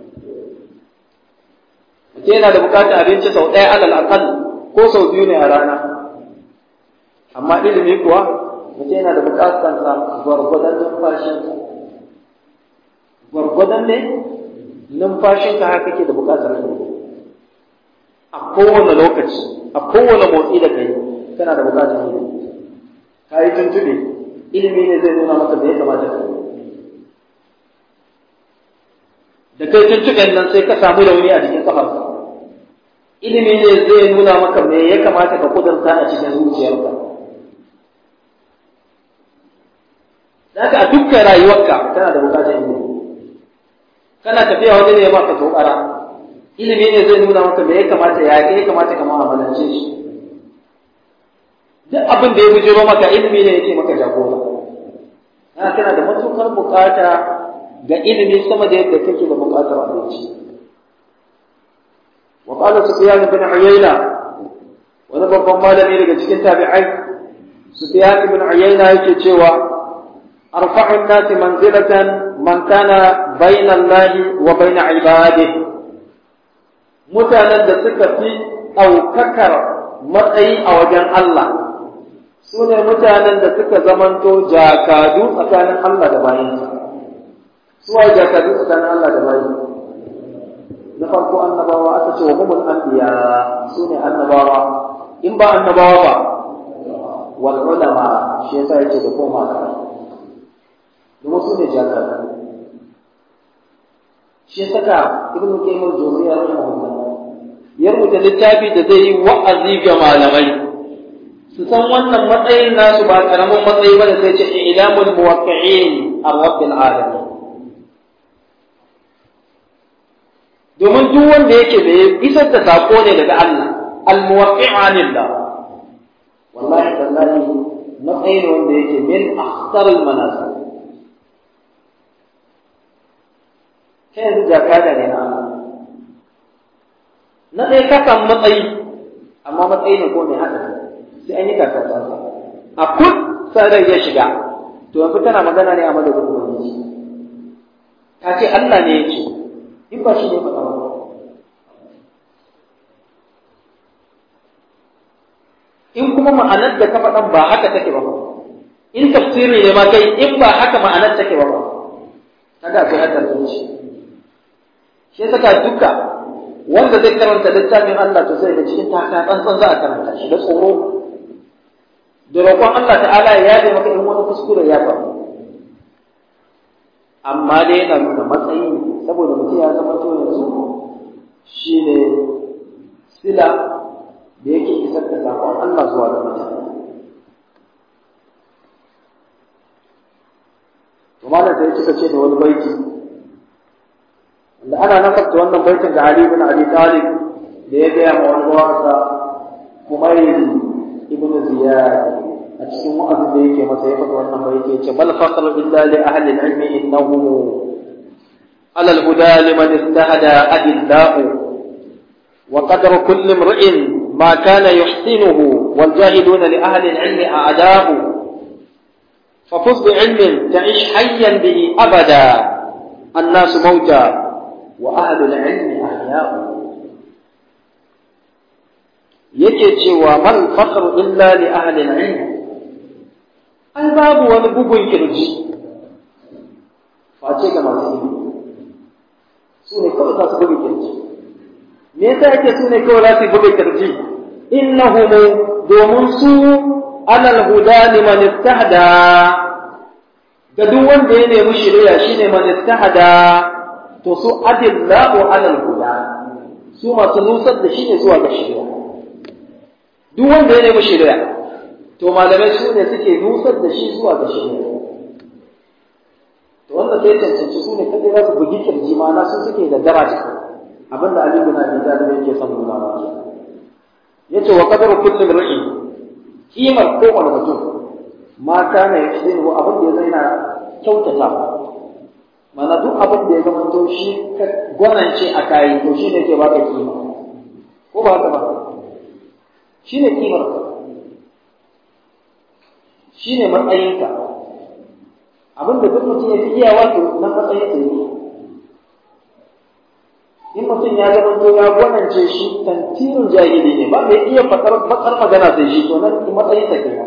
mutum yana da bukatar abinci sau ɗaya alal aqal ko sau biyu ne a rana, amma ilimi kuwa mutum yana da bukatar sa gwargwadon numfashinka. gwargwadon ne numfashinka haka kake da bukatar sa a kowane lokaci, a kowane motsi da kai kana da bukatar ilimi. ka yi tuntube, ilimi ne zai nuna maka da ya kamata ka yi. da kai tuntuben nan sai ka samu rauni a jikin kafarka, ilimi ne zai nuna maka me ya kamata ka kudurta a cikin zuciyarka. Zaka a dukkan rayuwarka kana da bukatar ilimi. kana tafiya wani ne ya baka tokara, ilimi ne zai nuna maka me ya kamata ya ya kamata ka mu'amalance shi. duk abin da ya bujiro maka ilimi ne yake maka jagora. kana kana da matukar bukata ga ilimi sama da yadda kake da buƙatar abinci. Wa qala Sufyan ibn Uyayna, wani babban malami daga cikin tabi'ai, Sufyan ibn Uyayna yake cewa arfa'u an-nas manzilatan man kana bayna Allah wa bayna ibadihi. Mutanen da suka fi ɗaukakar matsayi a wajen Allah su ne mutanen da suka zamanto jakadu tsakanin Allah da bayinsa. Suwaye jakadu tsakanin Allah da bayinsa? Na farko annabawa aka ce wa humul anbiya, su ne annabawa. In ba annabawa ba wal ulama, shi yasa yake da koma ka domin su ne jakadu. Shi saka ibnu qayyim al-jawziyya rahimahullah ya rubuta littafi da zai yi wa'azi ga malamai su san wannan matsayin nasu ba karamin matsayi ba da sai ce ilamul muwaqqi'in ar-rabbil alamin. Domin duk wanda yake da isar da sako ne daga Allah, al-muwaqqi'anillah, wallahi tallahi matsayin wanda yake min akhtaril manasib. Kai yanzu jakada ne na Allah. Na ɗaya kakan matsayi, amma matsayi ne ko mai haɗa sai an yi kakasa. A kun sarai ya shiga, to yanzu tana magana ne a madadin Ubangiji. Ka ce Allah ne ya ce, in ba shi ne faɗa ba. In kuma ma'anar da ka faɗan ba haka take ba, in tafsiri ne ma kai in ba haka ma'anar take ba ba, kaga akwai haɗar zuci. Shi ya saka duka wanda zai karanta littafin Allah to sai da cikin taka tsantsan za a karanta shi da tsoro da roƙon Allah ta'ala ya yabe maka in wani kuskure ya faru. Amma dai yana nuna matsayi ne saboda mutum ya zama to yanzu shine sila da yake isar da sakon Allah zuwa ga mutane. To malam sai kika ce da wani baiti da ana nafarta wannan baitin da Ali ibn Abi Talib da ya gaya ma wani wasa Kumayl ibn Ziyad a cikin wa'azin da yake masa ya faɗi wannan baiti ya ce bal faqru illa li ahli al-ilm innahu ala al-huda liman istahada adillahu wa qadru kulli imri'in ma kana yuhsinuhu wal jahiduna li ahli al-ilm a'dahu ففز بعلم تعيش حيا به أبدا الناس موتى وأهل العلم أحياء yake cewa man fakhru illa li ahli al-ilm ai babu wani bugun kirji face ga masu ilimi su ne kawai za su bugun kirji. Me yasa yake su ne kawai za su bugun kirji? innahum domin su alal huda liman istahda ga duk wanda ya nemi shari'a shine man istahda to su adillahu alal huda su masu nusar da shi ne zuwa ga shari'a. Duk wanda ya nemi shari'a to malamai su ne suke nusar da shi zuwa ga shari'a. To wanda sai cancanci su ne kadai za su bugi kirji ma na su suke da daraja abinda Ali bin Abi Talib yake son nuna maka. Yace wa qadaru kulli mar'i kimar kowane mutum ma kana yasinu abin da ya zaina kyautata mana duk abin da ya zama to shi ka gwanance a kai to shi ne ke baka kima ko ba haka ba shi ne kimar shi ne matsayinka abin da duk mutum ya fi iyawa to nan matsayin sa yake. In mutum ya zama to ya gwanance shi tantirin jahili ne ba mai iya faɗar bakar magana sai shi to nan matsayin sa kenan.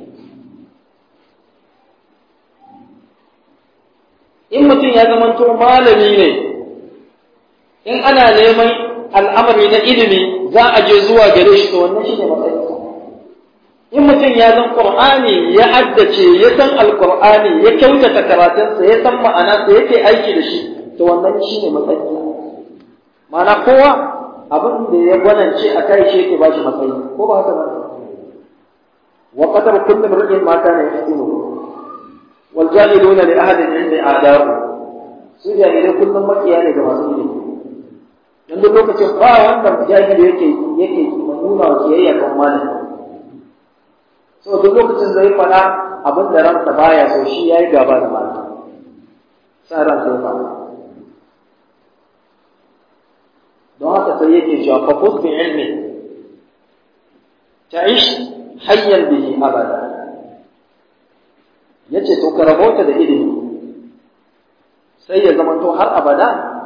In mutum ya zama to malami ne in ana neman al'amari na ilimi za a je zuwa gare shi to wannan shine matsayin sa. In mutum ya san Qur'ani ya haddace ya san Al-Qur'ani ya kyautata karatunsa ya san ma'anarsa yake aiki da shi to wannan shine matsayin sa. Mana kowa abin da ya gwanance a kai shi yake ba shi matsayi ko ba haka ba. Wa qadar kullu mar'in ma kana yahsinu wal jahiluna li ahli al-ilmi a'da'u su jahilai kullum makiya ne ga masu ilimi. Dan duk lokacin ba wanda jahili yake yake nuna wa kiyayya kan malami. So duk lokacin zai fada abin da ransa baya so shi yayi gaba da malami. tsaran sai fa don haka sai yake cewa fa fus bi ilmi ta'ish hayyan bihi abada yace to ka rabauta da ilimi sai ya zama to har abada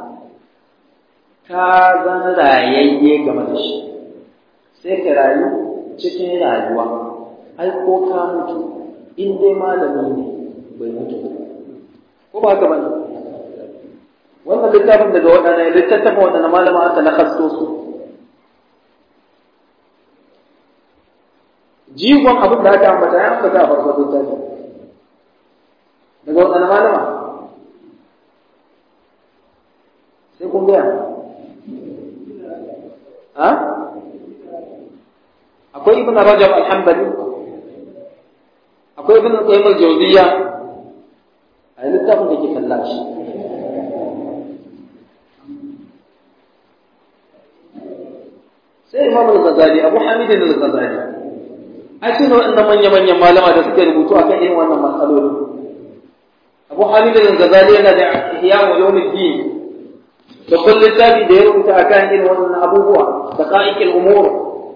ka zan rayayye game da shi sai ka rayu cikin rayuwa ai ko ka mutu in dai malami ne bai mutu ko ba haka bane wannan littafin daga waɗannan littattafan waɗannan malama aka nakasto su jigon abin da aka ambata ya ambata a farkon littafin daga waɗannan malama sai kun gaya ha akwai ibn rajab al-hanbali akwai ibn qayyim al-jawziyya a littafin da ke kalla shi sai imam al-ghazali abu hamid al-ghazali ai sai wannan manyan manyan malama da suke rubutu akan irin wannan matsaloli abu hamid al-ghazali yana da ihya ulumuddin babban littafi da ya rubuta akan irin wannan abubuwa da qa'iqul umur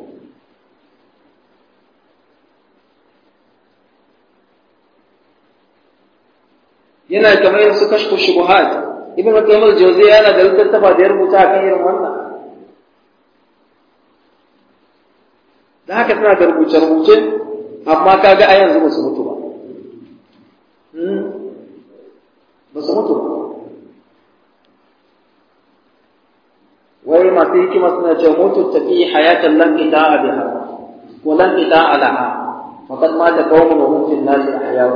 yana kamar su kashfu shubuhat ibn qayyim al-jawziyya yana da littafa da ya rubuta akan irin wannan da haka suna da rubuce rubuce amma kaga a yanzu ba su mutu ba hmm ba su mutu ba wai masu hikima suna cewa mutu tafi hayatan lan qita'a biha ko lan qita'a laha faqad mata qaumun wa hum fi an-nas ahya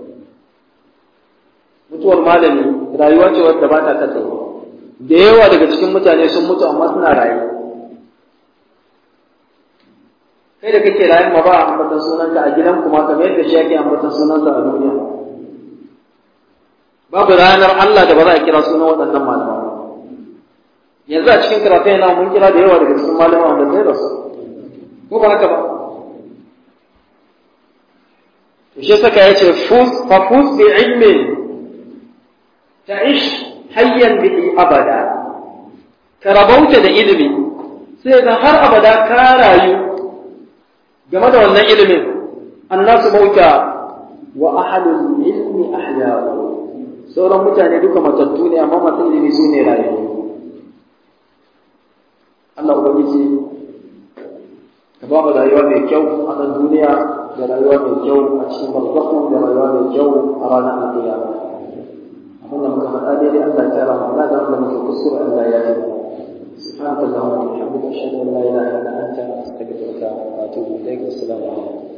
mutuwar malami rayuwa ce wadda ba ta katsewa da yawa daga cikin mutane sun mutu amma suna rayu kai da kake rayu ma ba a ambatan sunanka a gidan kuma kamar yadda shi yake ambatan sunansa a duniya babu ranar Allah da ba za a kira sunan waɗannan malaman yanzu a cikin karatu yana mun kira da yawa daga cikin malaman wanda sai rasu ko ba haka ba to shi saka yace fus fa fus bi ilmin ta'ish hayyan bihi abada ka rabauta da ilimi sai ga har abada ka rayu game da wannan ilimin annasu mauta wa ahlul ilmi ahya'u sauran mutane duka matattu ne amma masu ilimi su ne rayuwa Allah ubangiji ka ba mu rayuwa mai kyau a nan duniya da rayuwa mai kyau a cikin barzakhu da rayuwa mai kyau a ranar alƙiyama abinda muka faɗa daidai Allah ya tsara mu da wanda muke kuskure Allah ya yi subhanallahi wa bihamdihi ashhadu an la ilaha illa anta astaghfiruka wa atubu ilayk assalamu alaikum